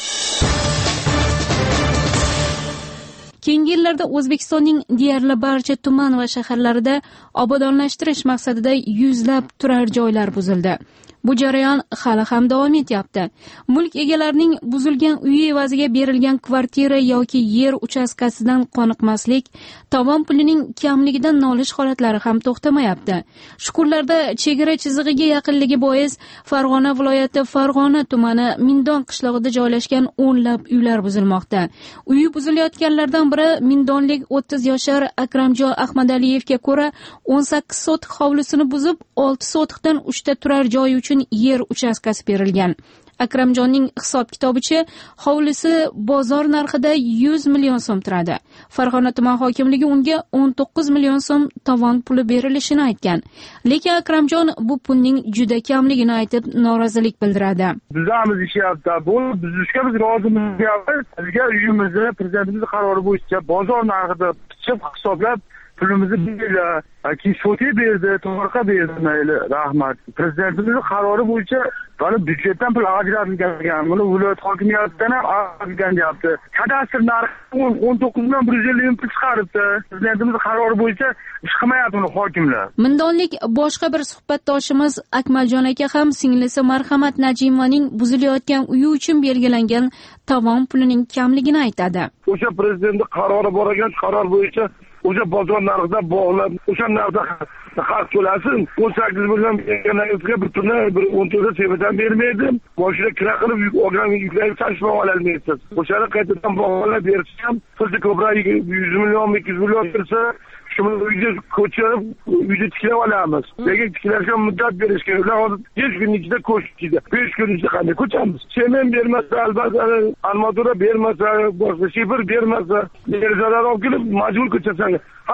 Keyingi yillarda O'zbekistonning deyarli barcha tuman va shaharlarida obodonlashtirish maqsadida yuzlab turar joylar buzildi. Bu jarayon hali ham davom etyapti. Mulk egalarining buzilgan uyi evaziga berilgan kvartira yoki yer uchastkasidan qoniqmaslik, tovon pulining kamligidan nolish holatlari ham to'xtamayapti. Shu kunlarda chegara chizig'iga yaqinligi bois Farg'ona viloyati Farg'ona tumani Mindon qishlog'ida joylashgan o'nlab uylar buzilmoqda. Uyi buzilayotganlardan biri mindonlik 30 yoshar Akramjon Ahmadaliyevga ko'ra 18 sotik hovlisini buzib, 6 sotikdan 3 ta turar joy uchun yer uchastkasi berilgan. Akramjonning hisob-kitobicha hovlisi bozor narxida 100 million so'm turadi. Farg'ona tuman hokimligi unga 19 million so'm tovon puli berilishini aytgan. Lekin Akramjon bu pulning juda kamligini aytib norozilik bildiradi. Bizamiz ishyapti. Bu buzishga biz rozimiz. Bizga uyimizni prezidentimizning qarori bo'yicha bozor narxida pichib hisoblab pulimizni berdilar. Keyin shoti berdi, to'g'riqa berdi, mayli, rahmat. Prezidentimizning qarori bo'yicha buni byudjetdan pul ajratilgan. Buni viloyat hokimiyatidan ham ajratilgan deyapti. Kadastr narxi 19 million 150 ming pul chiqaribdi. Prezidentimizning qarori bo'yicha ish qilmayapti uni hokimlar. Mindonlik boshqa bir suhbatdoshimiz Akmaljon aka ham singlisi Marhamat Najimovaning buzilayotgan uyi uchun belgilangan tovon pulining kamligini aytadi. O'sha prezidentning qarori bor ekan, qaror bo'yicha o'sha bozor narxida bog'lab, o'sha narxda xarj to'lasin. 18 million berganlarga butunlay bir 14 sevadan bermaydim. Boshida kira qilib olgan yuklarni tashlab ololmaysiz. O'shani qaytadan bog'lab berishim, pulni ko'proq 100 million, 200 million bersa, shuni uyga ko'chirib, uyda tiklab olamiz. Lekin tiklashga muddat berish kerak. Ular hozir 5 kun ichida ko'chishdi. 5 kun ichida qanday ko'chamiz? Semen bermasa, albatta armatura bermasa, boshqa shifr bermasa, zarar olib kelib majbur ko'chasan.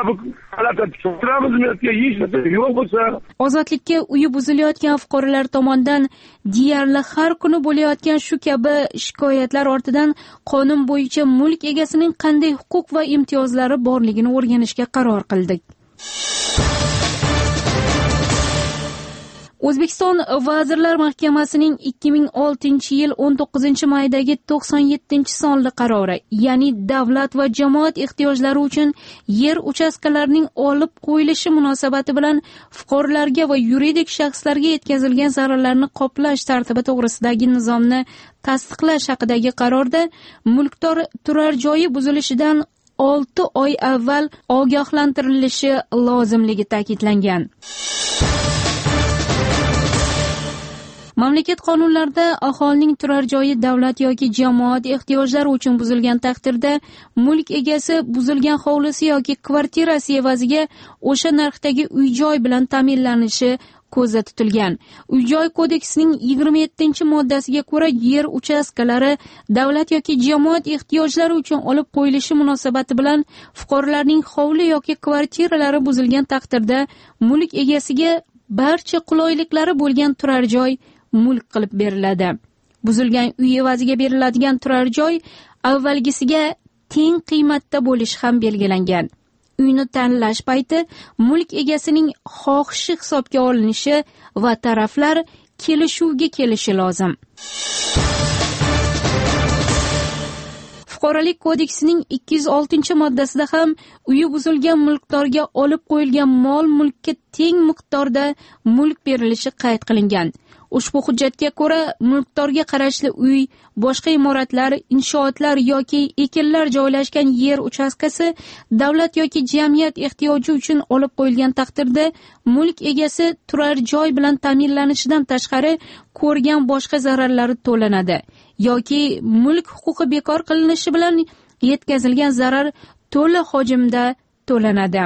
Ozodlikka uyi buzilayotgan fuqarolar tomonidan deyarli har kuni bo'layotgan shu kabi shikoyatlar ortidan qonun bo'yicha mulk egasining qanday huquq va imtiyozlari borligini o'rganishga qaror qildik. O'zbekiston Vazirlar Mahkamasining 2006-yil 19-maydagi 97-sonli qarori, ya'ni davlat va jamoat ehtiyojlari uchun yer uchastkalarining olib qo'yilishi munosabati bilan fuqarolarga va yuridik shaxslarga yetkazilgan zararlarni qoplash tartibi to'g'risidagi nizomni tasdiqlash haqidagi qarorda mulkdor turar joyi buzilishidan 6 oy avval ogohlantirilishi lozimligi ta'kidlangan. Mamlakat qonunlarida aholining turar joyi davlat yoki jamoat ehtiyojlari uchun buzilgan taqdirda mulk egasi buzilgan hovlisi yoki kvartirasi evaziga o'sha narxdagi uy-joy bilan ta'minlanishi ko'zda tutilgan. Uy-joy kodeksining 27-moddasiga ko'ra yer uchastkalari davlat yoki jamoat ehtiyojlari uchun olib qo'yilishi munosabati bilan fuqarolarning hovli yoki kvartiralari buzilgan taqdirda mulk egasiga barcha qulayliklari bo'lgan turar joy mulk qilib beriladi. Buzilgan uy evaziga beriladigan turar joy avvalgisiga teng qiymatda bo'lishi ham belgilangan. Uyni tanlash payti mulk egasining xohishi hisobga olinishi va taraflar kelishuvga kelishi lozim. Fuqarolik kodeksining 206-moddasida ham uyi buzilgan mulkdorga olib qo'yilgan mol-mulkka teng miqdorda mulk berilishi qayd qilingan. Ushbu hujjatga ko'ra mulkdorga qarashli uy, boshqa imoratlar, inshootlar yoki ekinlar joylashgan yer uchastkasi davlat yoki jamiyat ehtiyoji uchun olib qo'yilgan taqdirda mulk egasi turar joy bilan ta'minlanishidan tashqari ko'rgan boshqa zararlari to'lanadi yoki mulk huquqi bekor qilinishi bilan yetkazilgan zarar to'la hajmda to'lanadi.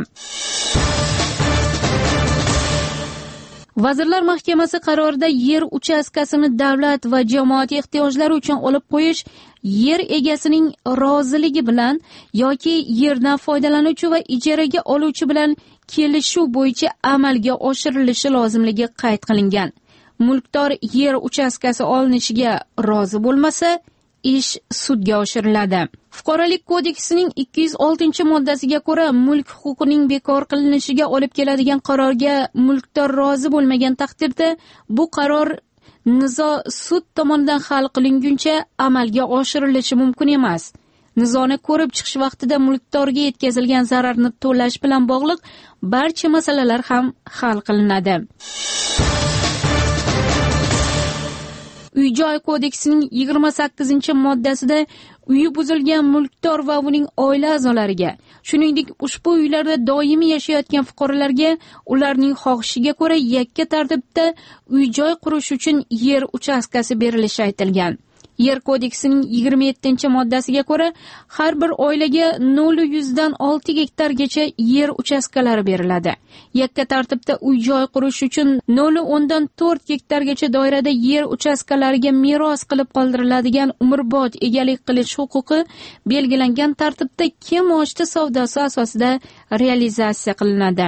Vazirlar Mahkamasi qarorida yer uchastkasini davlat va jamoat ehtiyojlari uchun olib qo'yish yer egasining roziligi bilan yoki yerdan foydalanuvchi va ijaraga oluvchi bilan kelishuv bo'yicha amalga oshirilishi lozimligi qayd qilingan. Mulkdor yer uchastkasi olinishiga rozi bo'lmasa, ish sudga oshiriladi. Fuqarolik kodeksining 206-moddasiga ko'ra mulk huquqining bekor qilinishiga olib keladigan qarorga mulkdor rozi bo'lmagan taqdirda bu qaror nizo sud tomonidan hal qilinguncha amalga oshirilishi mumkin emas. Nizoni ko'rib chiqish vaqtida mulkdorga yetkazilgan zararni to'lash bilan bog'liq barcha masalalar ham hal qilinadi. Uy-joy kodeksining 28-moddasida uyi buzilgan mulkdor va uning oila a'zolariga, shuningdek ushbu uylarda doimiy yashayotgan fuqarolarga ularning xohishiga ko'ra yakka tartibda uy-joy qurish uchun yer uchastkasi berilishi aytilgan. Yer kodeksining 27-moddasiga ko'ra har bir oilaga 0-100 dan 6 gektargacha yer uchastkalari beriladi. Yakka tartibda uy-joy qurish uchun 0-10 dan 4 gektargacha doirada yer uchastkalariga meros qilib qoldiriladigan umrbod egalik qilish huquqi belgilangan tartibda kim oshti savdosi asosida realizatsiya qilinadi.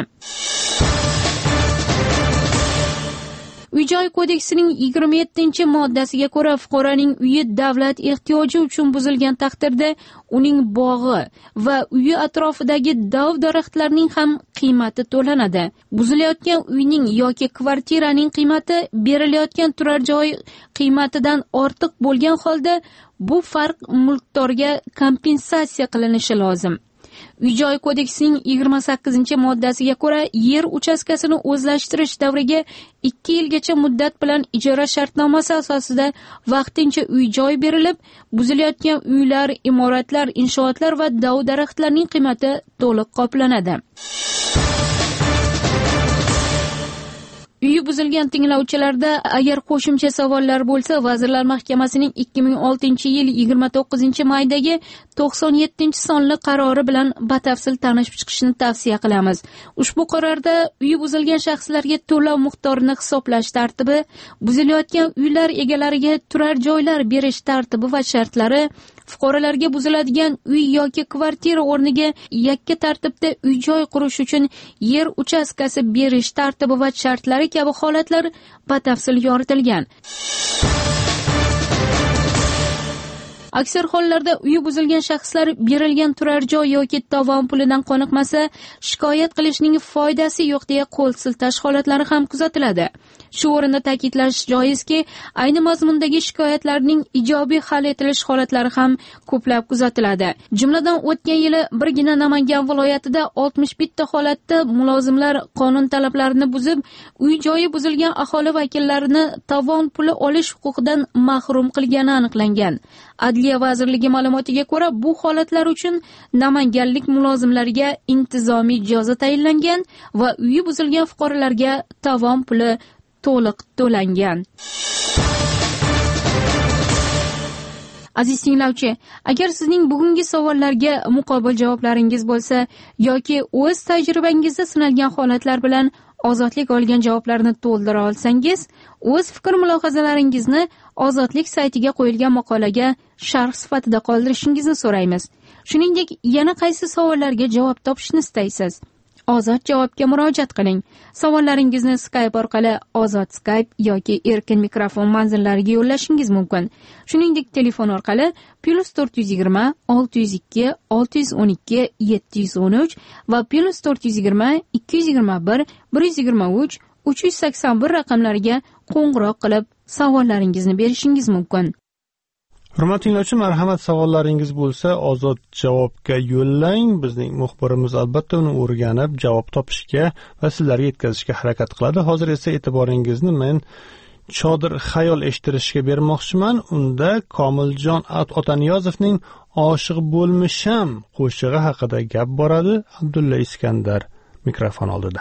Uy-joy kodeksining 27-moddasiga ko'ra fuqaroning uyi davlat ehtiyoji uchun buzilgan taqdirda uning bog'i va uyi atrofidagi dov-daraxtlarning ham qiymati to'lanadi. Buzilayotgan uyning yoki kvartiraning qiymati berilayotgan turar joy qiymatidan ortiq bo'lgan holda bu farq mulkdorga kompensatsiya qilinishi lozim. Uy-joy kodeksining 28-moddasiga ko'ra yer uchastkasini o'zlashtirish davriga 2 yilgacha muddat bilan ijara shartnomasi asosida vaqtincha uy-joy berilib, buzilayotgan uylar, imoratlar, inshootlar va dov-daraxtlarning qiymati to'liq qoplanadi. Uyi buzilgan tinglovchilarda agar qo'shimcha savollar bo'lsa, Vazirlar Mahkamasining 2006-yil 29-maydagi 97-sonli qarori bilan batafsil tanishib chiqishni tavsiya qilamiz. Ushbu qarorda uyi buzilgan shaxslarga to'lov miqdorini hisoblash tartibi, buzilayotgan uylar egalariga turar joylar berish tartibi va shartlari, fuqarolarga buziladigan uy yoki kvartira o'rniga yakka tartibda uy-joy qurish uchun yer uchastkasi berish tartibi va shartlari kabi holatlar batafsil yoritilgan. Aksar hollarda uyi buzilgan shaxslar berilgan turar joy yoki tovon pulidan qoniqmasa, shikoyat qilishning foydasi yo'q deya qo'l siltash holatlari ham kuzatiladi. Shu o'rinda ta'kidlash joizki, ayni mazmundagi shikoyatlarning ijobiy hal etilish holatlari ham ko'plab kuzatiladi. Jumladan, o'tgan yili birgina Namangan viloyatida 61 ta holatda mulozimlar qonun talablarini buzib, uy joyi buzilgan aholi vakillarini tovon puli olish huquqidan mahrum qilgani aniqlangan. Adliya vazirligi ma'lumotiga ko'ra, bu holatlar uchun namanganlik mulozimlarga intizomiy jazo tayinlangan va uyi buzilgan fuqarolarga tovon puli to'liq to'langan. Aziz tinglovchi, agar sizning bugungi savollarga muqobil javoblaringiz bo'lsa yoki o'z tajribangizda sinalgan holatlar bilan ozodlik olgan javoblarni to'ldira olsangiz, o'z fikr-mulohazalaringizni Ozodlik saytiga qo'yilgan maqolaga sharh sifatida qoldirishingizni so'raymiz. Shuningdek, yana qaysi savollarga javob topishni istaysiz? Ozod javobga murojaat qiling. Savollaringizni Skype orqali Ozod Skype yoki erkin mikrofon manzillariga yo'llashingiz mumkin. Shuningdek, telefon orqali +420 602 612 713 va +420 221 123 381 raqamlariga qo'ng'iroq qilib savollaringizni berishingiz mumkin. Hurmatli tinglovchi, marhamat, savollaringiz bo'lsa Ozod javobga yo'llang. Bizning muxbirimiz albatta uni o'rganib javob topishga va sizlarga yetkazishga harakat qiladi. Hozir esa e'tiboringizni men Chodir xayol eshittirishga bermoqchiman. Unda Komiljon Otaniyozovning Oshiq bo'lmisham qo'shig'i haqida gap boradi. Abdulla Iskandar mikrofon oldida.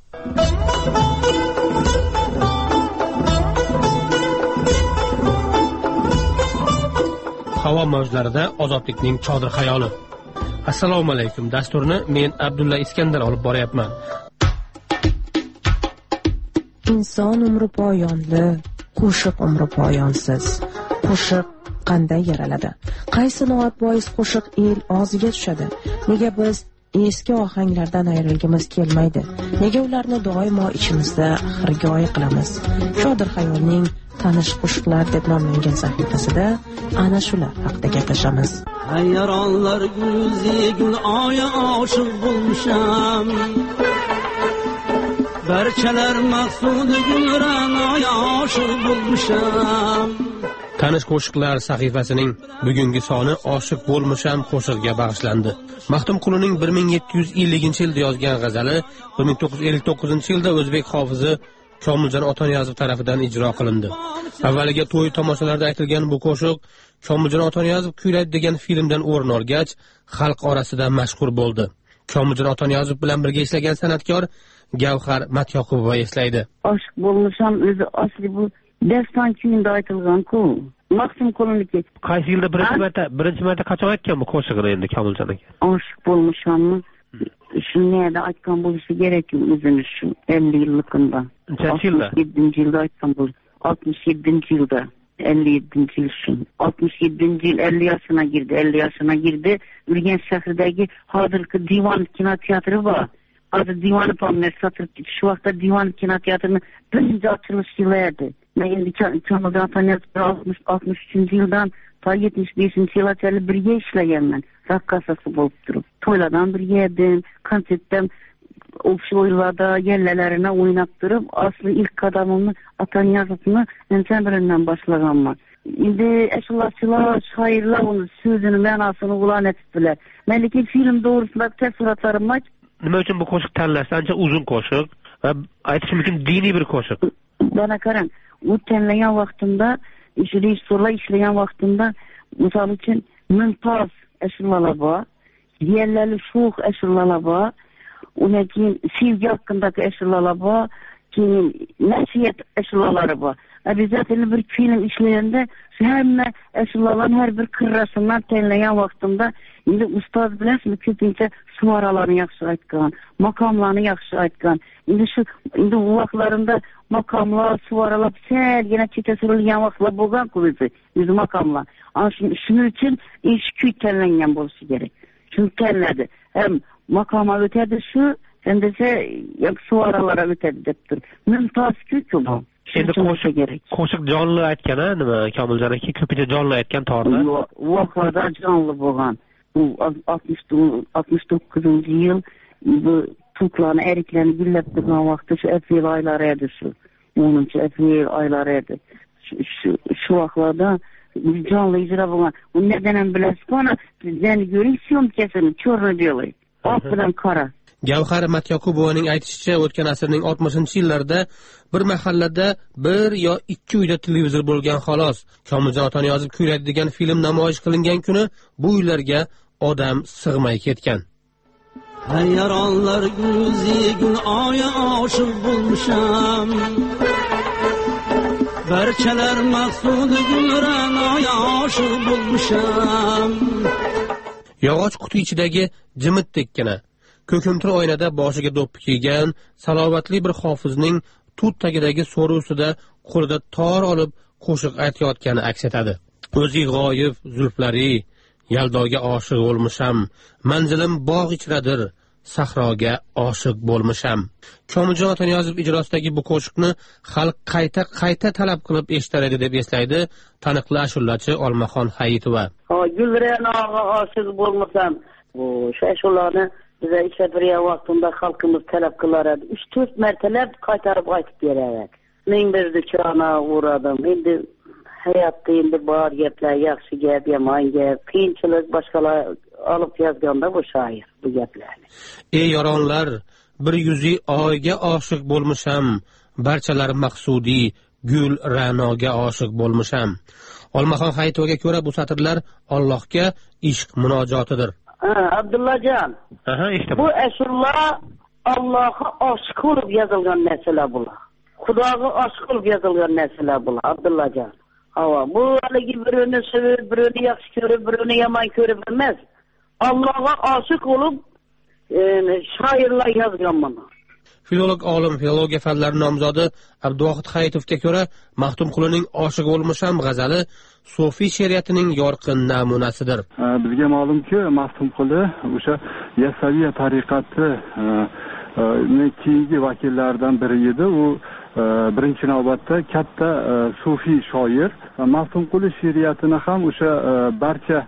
Havo mavjlarida ozodlikning chodir xayoli. Assalomu alaykum. Dasturni men Abdulla Iskandar olib boryapman. Inson umri poyonli, qo'shiq umri poyonsiz. Qo'shiq qanday yaraladi? Qaysi noat bois qo'shiq el og'ziga tushadi? Nega biz eski ohanglardan ayrilgimiz kelmaydi? Nega ularni doimo ichimizda xirgoyi qilamiz? Chodir xayolning tanish qo'shiqlar deb nomlangan sahifasida ana shular haqida gaplashamiz. Hayronlar gulzigul oya oshiq bo'lmisham. Barchalar maqsudi gulran oya oshiq bo'lmisham. Tanish qo'shiqlar sahifasining bugungi soni Oshiq bo'lmisham qo'shig'iga bag'ishlandi. Maxtumqulining 1750-yilda yozgan g'azali 1959-yilda o'zbek hofizi Komiljon Otaniyozov tomonidan ijro qilindi. Avvaliga to'y tomoshalarida aytilgan bu qo'shiq Komiljon Otaniyozov kuylaydi degan filmdan o'rin olgach, xalq orasida mashhur bo'ldi. Komiljon Otaniyozov bilan birga ishlagan san'atkor Gavhar Matyoqubova eslaydi. Oshiq bo'lmisham o'zi asli bu daston kuyida aytilgan-ku. Maxtumquliniki. Qaysi yilda birinchi marta qachon aytgan bu qo'shiqni endi Komiljon aka? Oshiq bo'lmishammi? Shunday aytgan bo'lishi kerak o'zini shu 50 yillikda. Nechanchi yilda? 67-yilda aytgan bo'ldi. 67-yilda. 57-yil shu. 67-yil 50 yoshına girdi. Urganch shahridagi hozirgi Divan kinoteatri bor. Hozir Divan pomner satib ketdi. Shu vaqtda Divan kinoteatrini birinchi ochilish yili edi. Men endi Komiljon Otaniyozov 63-yildan to 75-yilgacha birga ishlaganman. Raqqasasi bo'lib turib. To'ylardan birga edim, konsertdan o'shoylarda yerlarına o'ynab turib, asli ilk qadamimni Otaniyozovni ensembrimdan boshlaganman. Endi ashulachilar, shoirlar uni so'zini, ma'nosini ulan etdilar. Men lekin film to'g'risida taassurotlarim bor. Nima uchun bu qo'shiq tanlash? Ancha uzun qo'shiq va aytish mumkin diniy bir qo'shiq. Bana qarang, u tanlagan vaqtimda, rejissyorlar ishlagan vaqtimda, misol uchun mumtoz ashulalar bor, yerlarli sho'x ashulalar bor, undan keyin sevgi haqidagi ashulalar bor, keyin nasiyat ashulalari bor. Обязательно bir film ishlayanda hamma ashulalarning har bir qirrasidan tanlagan vaqtimda endi ustoz bilasizmi, ko'pincha suvaralarni yaxshi aytgan, maqomlarni yaxshi aytgan. Endi u vaqtlarimda maqomlar, suvaralar salgina chetga surilgan vaqtlar bo'lgan-ku o'zi maqomlar. Ana shuning uchun ish kuy tanlangan bo'lishi kerak. Shuni tanladi. Ham maqomga o'tadi shu, endi esa suvaralar o'tadi deb turib. Mumtoz ku bu. Endi qo'shiq jonli aytgan, nima Komiljon aka ko'pincha jonli aytgan torda. Voqeada jonli bo'lgan. Bu 69-yil bu tuklarni eriklarni gullab turgan vaqtda shu aprel oylari edi shu. 10-aprel oylari edi. Shu vaqtlarda jonli ijro bo'lgan. U nedan bilasiz qana? Bizdan ko'ring syomkasini черно-белый. Oq bilan qora. Gavhar Matyakubovaning aytishicha, o'tgan asrning 60-yillarida bir mahallada bir yo ikki uyda televizor bo'lgan xolos. Komiljon Otaniyozov kuylaydigan film namoyish qilingan kuni bu uylarga odam sig'may ketgan. Hayronlar gul oya oshiq bo'lmisham. Barchalar maqsudi gulran oya oshiq bo'lmisham. Yog'och quti ichidagi jimitdekkina ko'kimtir oynada boshiga do'ppi kiygan salobatli bir hofizning tut tagidagi so'ri ustida qo'lida tor olib qo'shiq aytayotgani aks etadi. O'zi g'oyib zulflari, yaldoga oshiq bo'lmisham, manzilim bog' ichradir, sahroga oshiq bo'lmisham. Komiljon Otaniyozov ijrosidagi bu qo'shiqni xalq qayta talab qilib eshitar edi deb eslaydi taniqli ashulachi Olmaxon Hayitova. Gulranoga oshiq bo'lmasam, bu ashulani bize ishlab bergan vaqtida xalqimiz talab qilar edi. 3-4 martalab qaytarib aytib beradi. Men birdi chana uğradım. Endi hayotda endi bor gaplar, yaxshi gap, yomon gap, qiyinchilik boshqalar olib yozganda bu shoir bu gaplarni. Ey yoronlar, bir yuzi oyga oshiq bo'lmisham, barchalar maqsudi gul ra'noga oshiq bo'lmisham. Olmaxon Hayitovaga ko'ra bu satrlar Allohga ishq munojotidir. Abdullajon. Bu ashullar Allohga oshiq bo'lib yozilgan narsalar bular. Xudoga oshiq bo'lib yozilgan narsalar bular, Abdullajon. Bu haligi birini sevib, birini yaxshi ko'rib, birini yomon ko'rib emas. Allohga oshiq bo'lib shoirlar yozgan mana. Filolog olim, filologiya fanlari nomzodi Abduvohid Hayitovga ko'ra, Maxtumqulining Oshiq bo'lmisham g'azali sufiy she'riyatining yorqin namunasidir. Bizga ma'lumki, Maxtumquli o'sha Yasaviya tariqati keyingi vakillaridan biri edi. U birinchi navbatda katta sufiy shoir. Maxtumquli she'riyatini ham o'sha barcha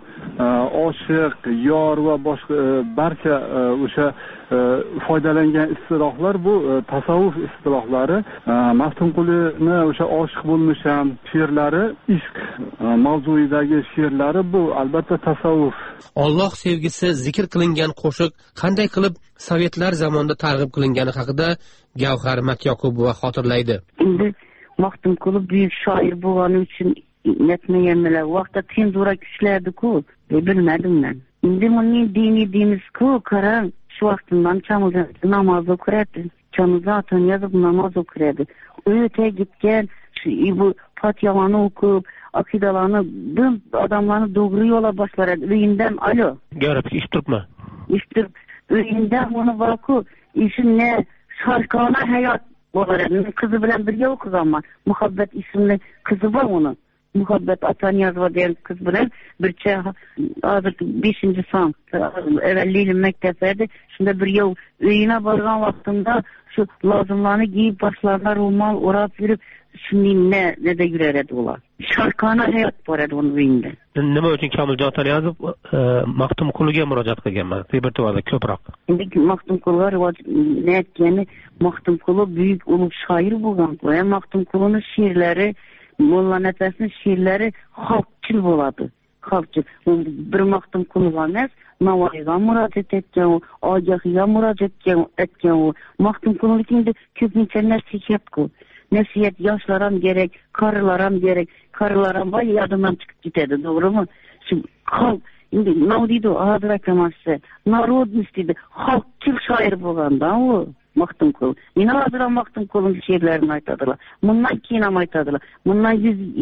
oshiq, yor va boshqa barcha o'sha foydalangan istilohlar bu tasavvuf istilohlari. Maxtumqulini o'sha oshiq bo'lmisham she'rlari, ishq mavzuidagi she'rlari bu albatta tasavvuf. Alloh sevgisi zikr qilingan qo'shiq qanday qilib sovetlar zamonida targ'ib qilingani haqida Gavhar Matyakubova xotirlaydi. Endi Maxtumquli buyuk shoir bo'lgani uchun netmaganlar vaqtda tenzura kuchlardi-ku, bilmadim men. Endi bunning diniy deymiz-ku, qarang, shu vaqtdan Komiljon namoz o'qiradi. Komiljon Otaniyozov namoz o'qiradi. O'ta gitgan bu Fatihani o'qib, aqidalarni, odamlarni to'g'ri yo'la boshlaradi. Uyindan alo. Garib ishtiribman. Ishtirib, uyindan buni borku, ishini sharqona hayot bo'ladi. Qizi bilan birga o'qiganman. Muhabbat ismli qizi bor uni. Muhabbat Otaniyozova degan qiz bilan bircha hozir 5-son evvelliğin maktabida shunda birga uyina borgan vaqtimda shu lozimlarni kiyib boshlarına ro'mol o'rab yurib shunday neda yurar edi ular. Sharqona hayot bor edi uning uyida. Nima uchun Komiljon Otaniyozov Maxtumquliga murojaat qilganman? Repertuarda ko'proq. Endi Maxtumquliga ne aytgani, Maxtumquli buyuk ulug' shoir bo'lgan. Va Maxtumqulining she'rlari, Molla Nafasning she'rlari xalqchil bo'ladi. Xalqchil. Bir Maxtumquli emas, Navoiyga murojaat etgan, Ogahiga murojaat etgan. Maxtumqulining ko'pincha nasihat-ku. Nasihat yoshlar ham kerak, qarilar ham kerak. Qarilar ham voy yodimdan chiqib ketadi, to'g'rimi? Shu xalq endi nima deydi hozir aytamasiz, narodnost deydi, xalqchil shoir bo'lganda u Maxtumquli. Meni hozir ham Maxtumqulining she'rlarini aytadilar. Bundan keyin ham aytadilar. Bundan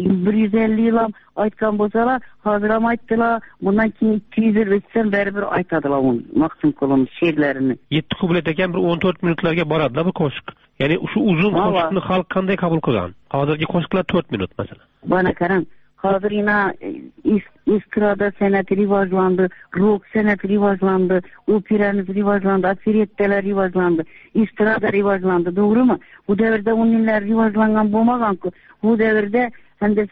150 yil ham aytgan bo'lsalar, hozir ham aytdilar. Bundan keyin 200 yil o'tsa baribir aytadilar uni Maxtumqulining she'rlarini. 7 kublet ekan bir 14 minutlarga boradi bu qo'shiq. Ya'ni shu uzun qo'shiqni xalq qanday qabul qilgan? Hozirgi qo'shiqlar 4 minut masalan. Bana qarang, hozir yana estrada san'ati rivojlandi, rock san'ati rivojlandi, operamiz rivojlandi, operettalar rivojlandi, estrada rivojlandi, to'g'rimi? Bu davrda 10 yillar rivojlangan bo'lmagan-ku. Bu davrda handasa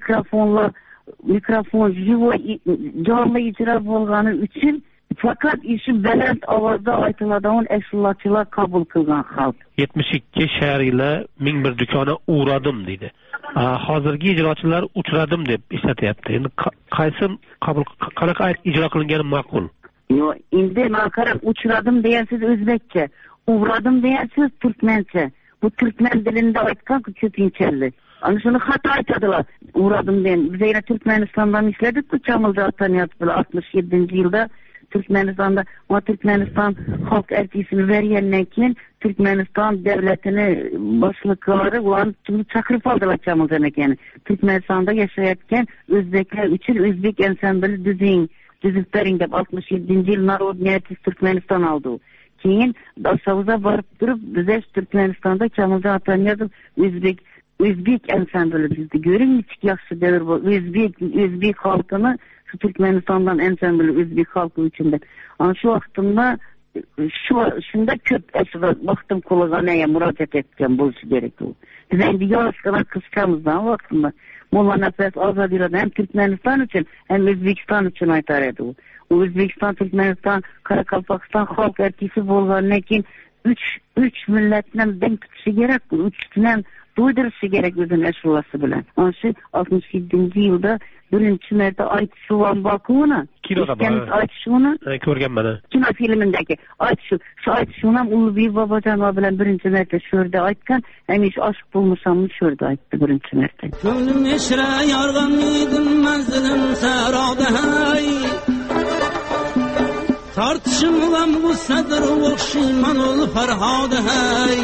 mikrofon живой jonli ijro bo'lgani uchun faqat ishi baland ovozda aytiladigan ashulachilar qabul qilgan xalq. 72 shaharga 1001 do'kona uğradim deydi. Hozirgi ijrochilar uchradim deb ishlatyapti. Endi qaysi qanaqa ijro qilingani ma'qul? Yo'q, endi men qarab uchradim deyasiz o'zbekcha, uğradim deyasiz turkmancha. Bu turkman tilida aytgan ko'pinchalik. Ana shuni xato aytadilar. Uğradim degan. Biz yana Turkmanistondan ishladik-ku, Kamoljon Otaniyaz bilan 67-yilda Turkmanistonda, o Turkmaniston xalq artisini bergandan keyin Turkmaniston davlatini boshliqlari ularni chaqirib oldilar Kamoljon akani. Turkmanistonda yashayotgan o'zbeklar uchun o'zbek ansambli tuzib bering deb 67-yil Narodniy artist Turkmaniston oldi. Keyin Davsavza borib turib, biz Turkmanistonda Kamoljon Otaniyazov o'zbek ansambli bizda ko'ring, nechik yaxshi davr bu. O'zbek xalqini Turkmanistondan ansambli o'zbek xalqi uchun da. Ana shu vaqtimda shunda ko'p vaqtim qo'lg'anaga murojaat etgan bo'lishi kerak u. Biz endi yoshgina qizkamizdan vaqtimda Molla Nafas Ozodiylar ham Turkmaniston uchun ham O'zbekiston uchun aytar edi u. O'zbekiston, Turkmaniston, Qoraqalpog'iston xalq artisti bo'lgandan keyin 3 millatdan dam tutishi kerak, 3 tunan to'ydirishi kerak o'zini ashulasi bilan. Ana shu 67-yilda birinchi marta aytishuvan bakuna. Aytishuvni ko'rganman. Kino filmindagi shu aytishuvni ham Ulug'bek Bobojonov bilan birinchi marta shu yerda aytgan, hamish oshiq bo'lmasam shu yerda aytdi birinchi marta. Ko'nglim eshra yorgan edim manzilim saroda hay. Tartishim bilan bu sadr o'xshayman ul farhoda hay.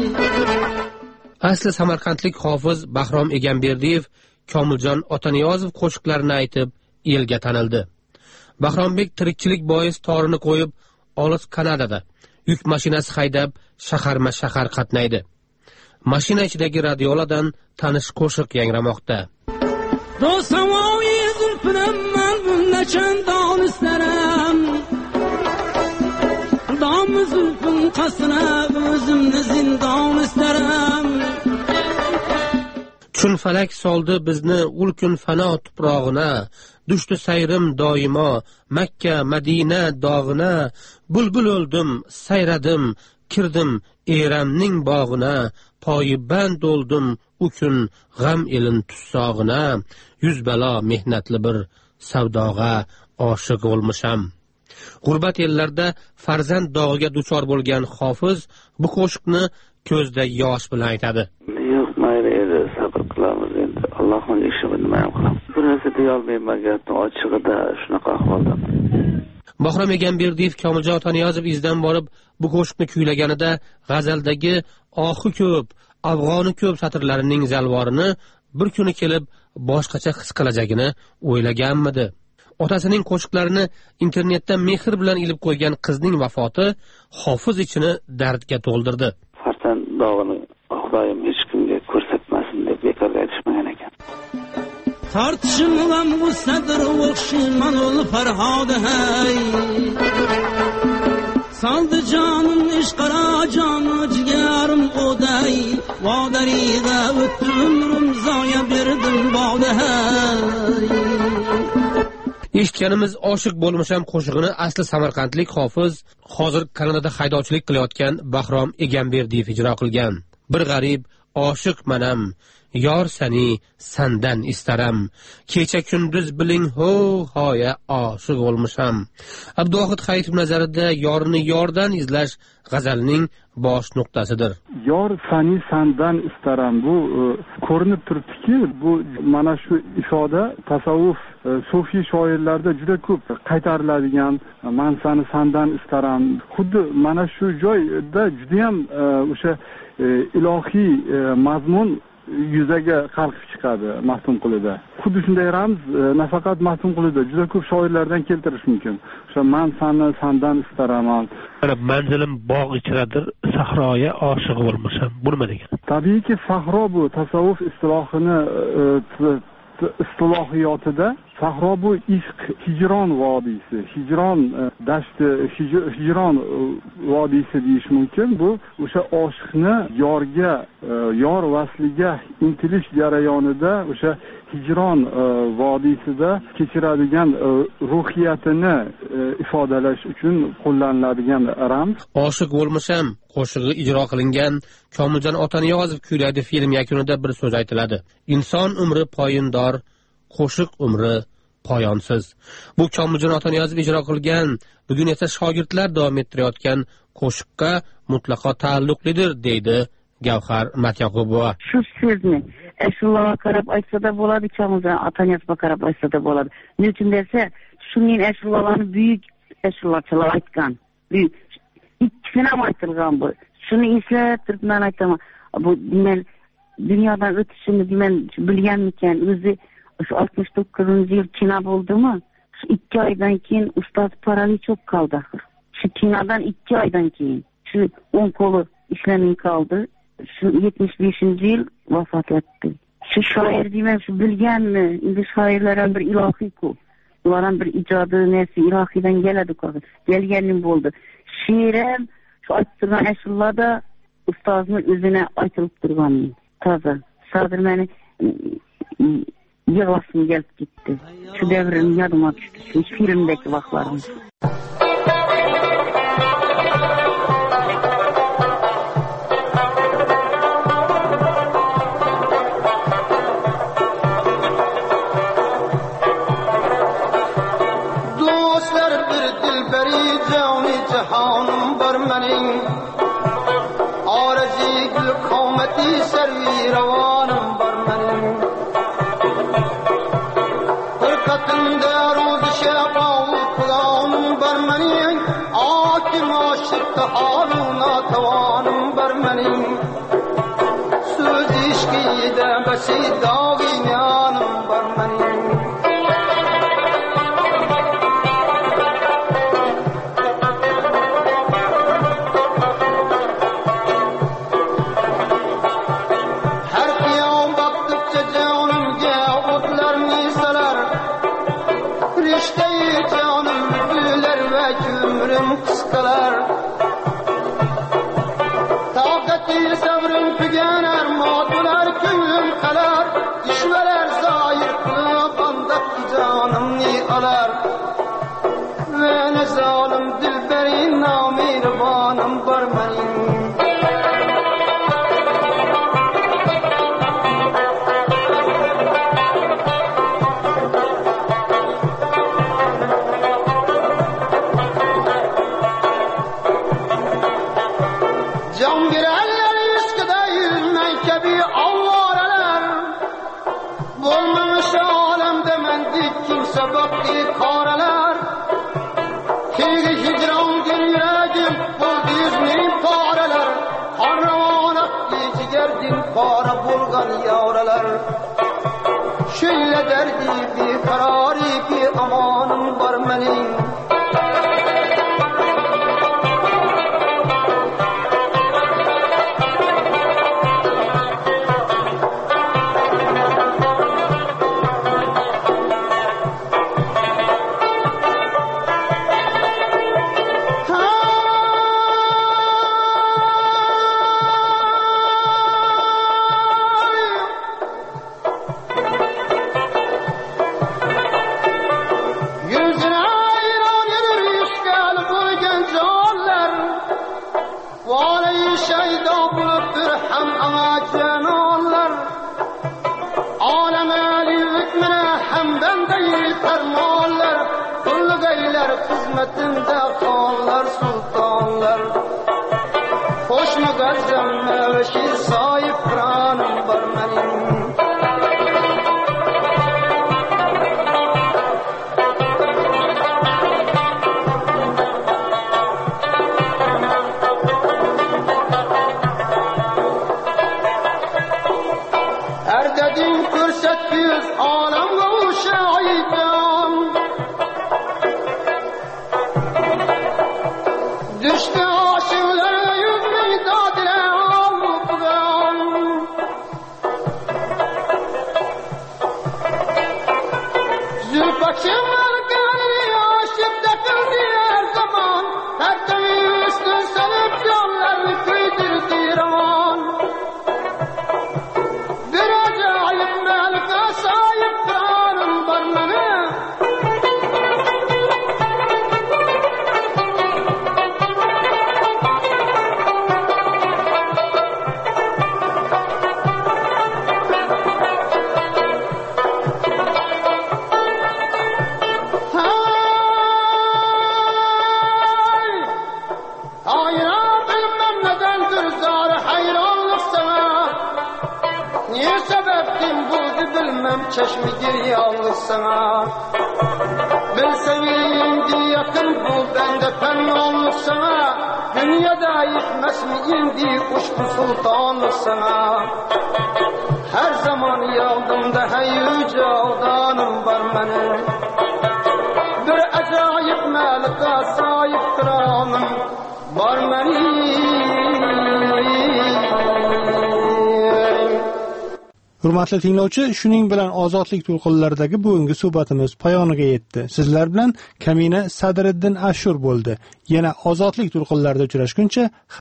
Asli samarqandlik hofiz Bahrom Egamberdiyev Komiljon Otaniyozov qo'shiqlarini aytib elga tanildi. Bahrombek tirikchilik bois torini qo'yib, olis Kanadada yuk mashinasi haydab shahar qatnaydi. Mashina ichidagi radiolardan tanish qo'shiq yangramoqda. Do'stavoy zulfiman bunda chandon istaram. Dom zulfin qasra o'zimni zindon istaram. Chun falak soldi bizni ulkun fano tuprog'ina, dushdi sayrim doimo Makka, Madina dog'ina, bulbul o'ldim, sayradim, kirdim Eramning bog'ina, poyiband o'ldim ukun g'am elin tussog'ina, yuz balo mehnatli bir savdoga oshiq bo'lmisham. G'urbat ellarda farzand dog'iga duchor bo'lgan hofiz bu qo'shiqni ko'zda yosh bilan aytadi. Yo'q, mayli edi, sabr qilamiz endi. Allohning ishi nima ham qilamiz. Bir narsa deya olmayman, gapni ochig'ida shunaqa ahvolda. Bahrom Egamberdiyev Komiljon Otaniyozov izdan borib bu qo'shiqni kuylaganida g'azaldagi oxi ko'p, afg'oni ko'p satrlarining zalvorini bir kuni kelib boshqacha his qilajagini o'ylaganmidi? Otasining qo'shiqlarini internetda mehr bilan ilib qo'ygan qizning vafoti hofiz ichini dardga to'ldirdi. Farzand dog'ini Xudoyim hech kimga ko'rsatmasin deb bekorga aytishmagan ekan. Tartishim bilan bu sadr o'xshayman ul farhoda hay. Saldı canım ishqara joni jigarim o'day, vodariga o'tdi umrim zoya berdim boda hay. Eshitganimiz oshiq bo'lmisham qo'shig'ini asli samarqandlik hofiz hozir Kanadada haydovchilik qilayotgan Bahrom Egamberdiyev ijro qilgan. Bir g'arib oshiq manam, yor sani sandan istaram, kecha kunduz biling ho hoya oshiq bo'lmisham. Abduvohid Hayitov nazarida yorini yordan izlash g'azalning bosh nuqtasidir. Yor sani sandan istaram, bu ko'rinib turibdiki, bu mana shu ifoda tasavvuf sufiy shoirlarda juda ko'p qaytariladigan, man sani sandan istaram. Xuddi mana shu joyda juda ham o'sha ilohiy mazmun yuzaga qalqib chiqadi Maftunqulida. Xuddi shunday ramz nafaqat Maftunqulida, juda ko'p shoirlardan keltirish mumkin. O'sha man sani sandan istaraman. Manzilim bog' ichradir, sahroya oshiq bo'lmasham. Bu nima degan? Tabiiyki sahro bu tasavvuf istilohini istilohiyotida sahro bu ishq hijron vodiysi, hijron dashti, hijron vodiysi deyish mumkin. Bu o'sha oshiqni yorga, yor vasliga intilish jarayonida o'sha hijron vodiysida kechiradigan ruhiyatini ifodalash uchun qo'llaniladigan ramz. Oshiq bo'lmasam qo'shig'i ijro qilingan Komiljon Otaniyozov kuylaydi film yakunida bir so'z aytiladi. Inson umri poyindor, qo'shiq umri poyonsiz. Bu Komiljon Otaniyozov ijro qilgan, bugun esa shogirdlar davom ettirayotgan qo'shiqqa mutlaqo taalluqlidir, deydi Gavhar Matyaqubova. Shu so'zni Ashulaga qarab aytsa-da bo'ladi, Komiljon Otaniyozovga qarab aytsa-da bo'ladi. Nechun desa, shuning ashulalarni buyuk ashulachilar aytgan. Buyuk ikkisini ham aytilgan bu. Shuni eslab turib men aytaman. Bu men dunyodan o'tishini men bilganmikan, o'zi shu 69-yil kino bo'ldimi? Shu 2 oydan keyin ustoz paralichok qoldi. Shu kinodan 2 oydan keyin shu o'ng qo'li ishlamay qoldi. Shu 75-yil vafot etdi. Shu shoir deyman, shu bilganmi? Endi shoirlar ham bir ilohiy-ku. Ular ham bir ijodi narsa ilohiydan keladi-ku. Kelganim bo'ldi. She'rim shu ayttirgan ashulada ustozning o'zine aytilib turgan. Toza. Sadir meni yig'lasim kelib ketdi. Shu davrim yodimga tushdi. Shu filmdagi vaqtlarim. Düştü aşıklara yüzmeyi tadile alıp sevmem çeşmi geri yalnız sana. Bilsen indi yakın bul bende pennonluk sana. Dünyada yetmez mi indi kuşku sultanlık sana. Her zaman yaldımda hey yüce odanım var benim. Bir acayip melika sahip kramım var benim. Hurmatli tinglovchi, shuning bilan ozodlik to'lqinlaridagi bugungi suhbatimiz poyoniga yetdi. Sizlar bilan Kamina Sadriddin Ashur bo'ldi. Yana ozodlik to'lqinlarida uchrashguncha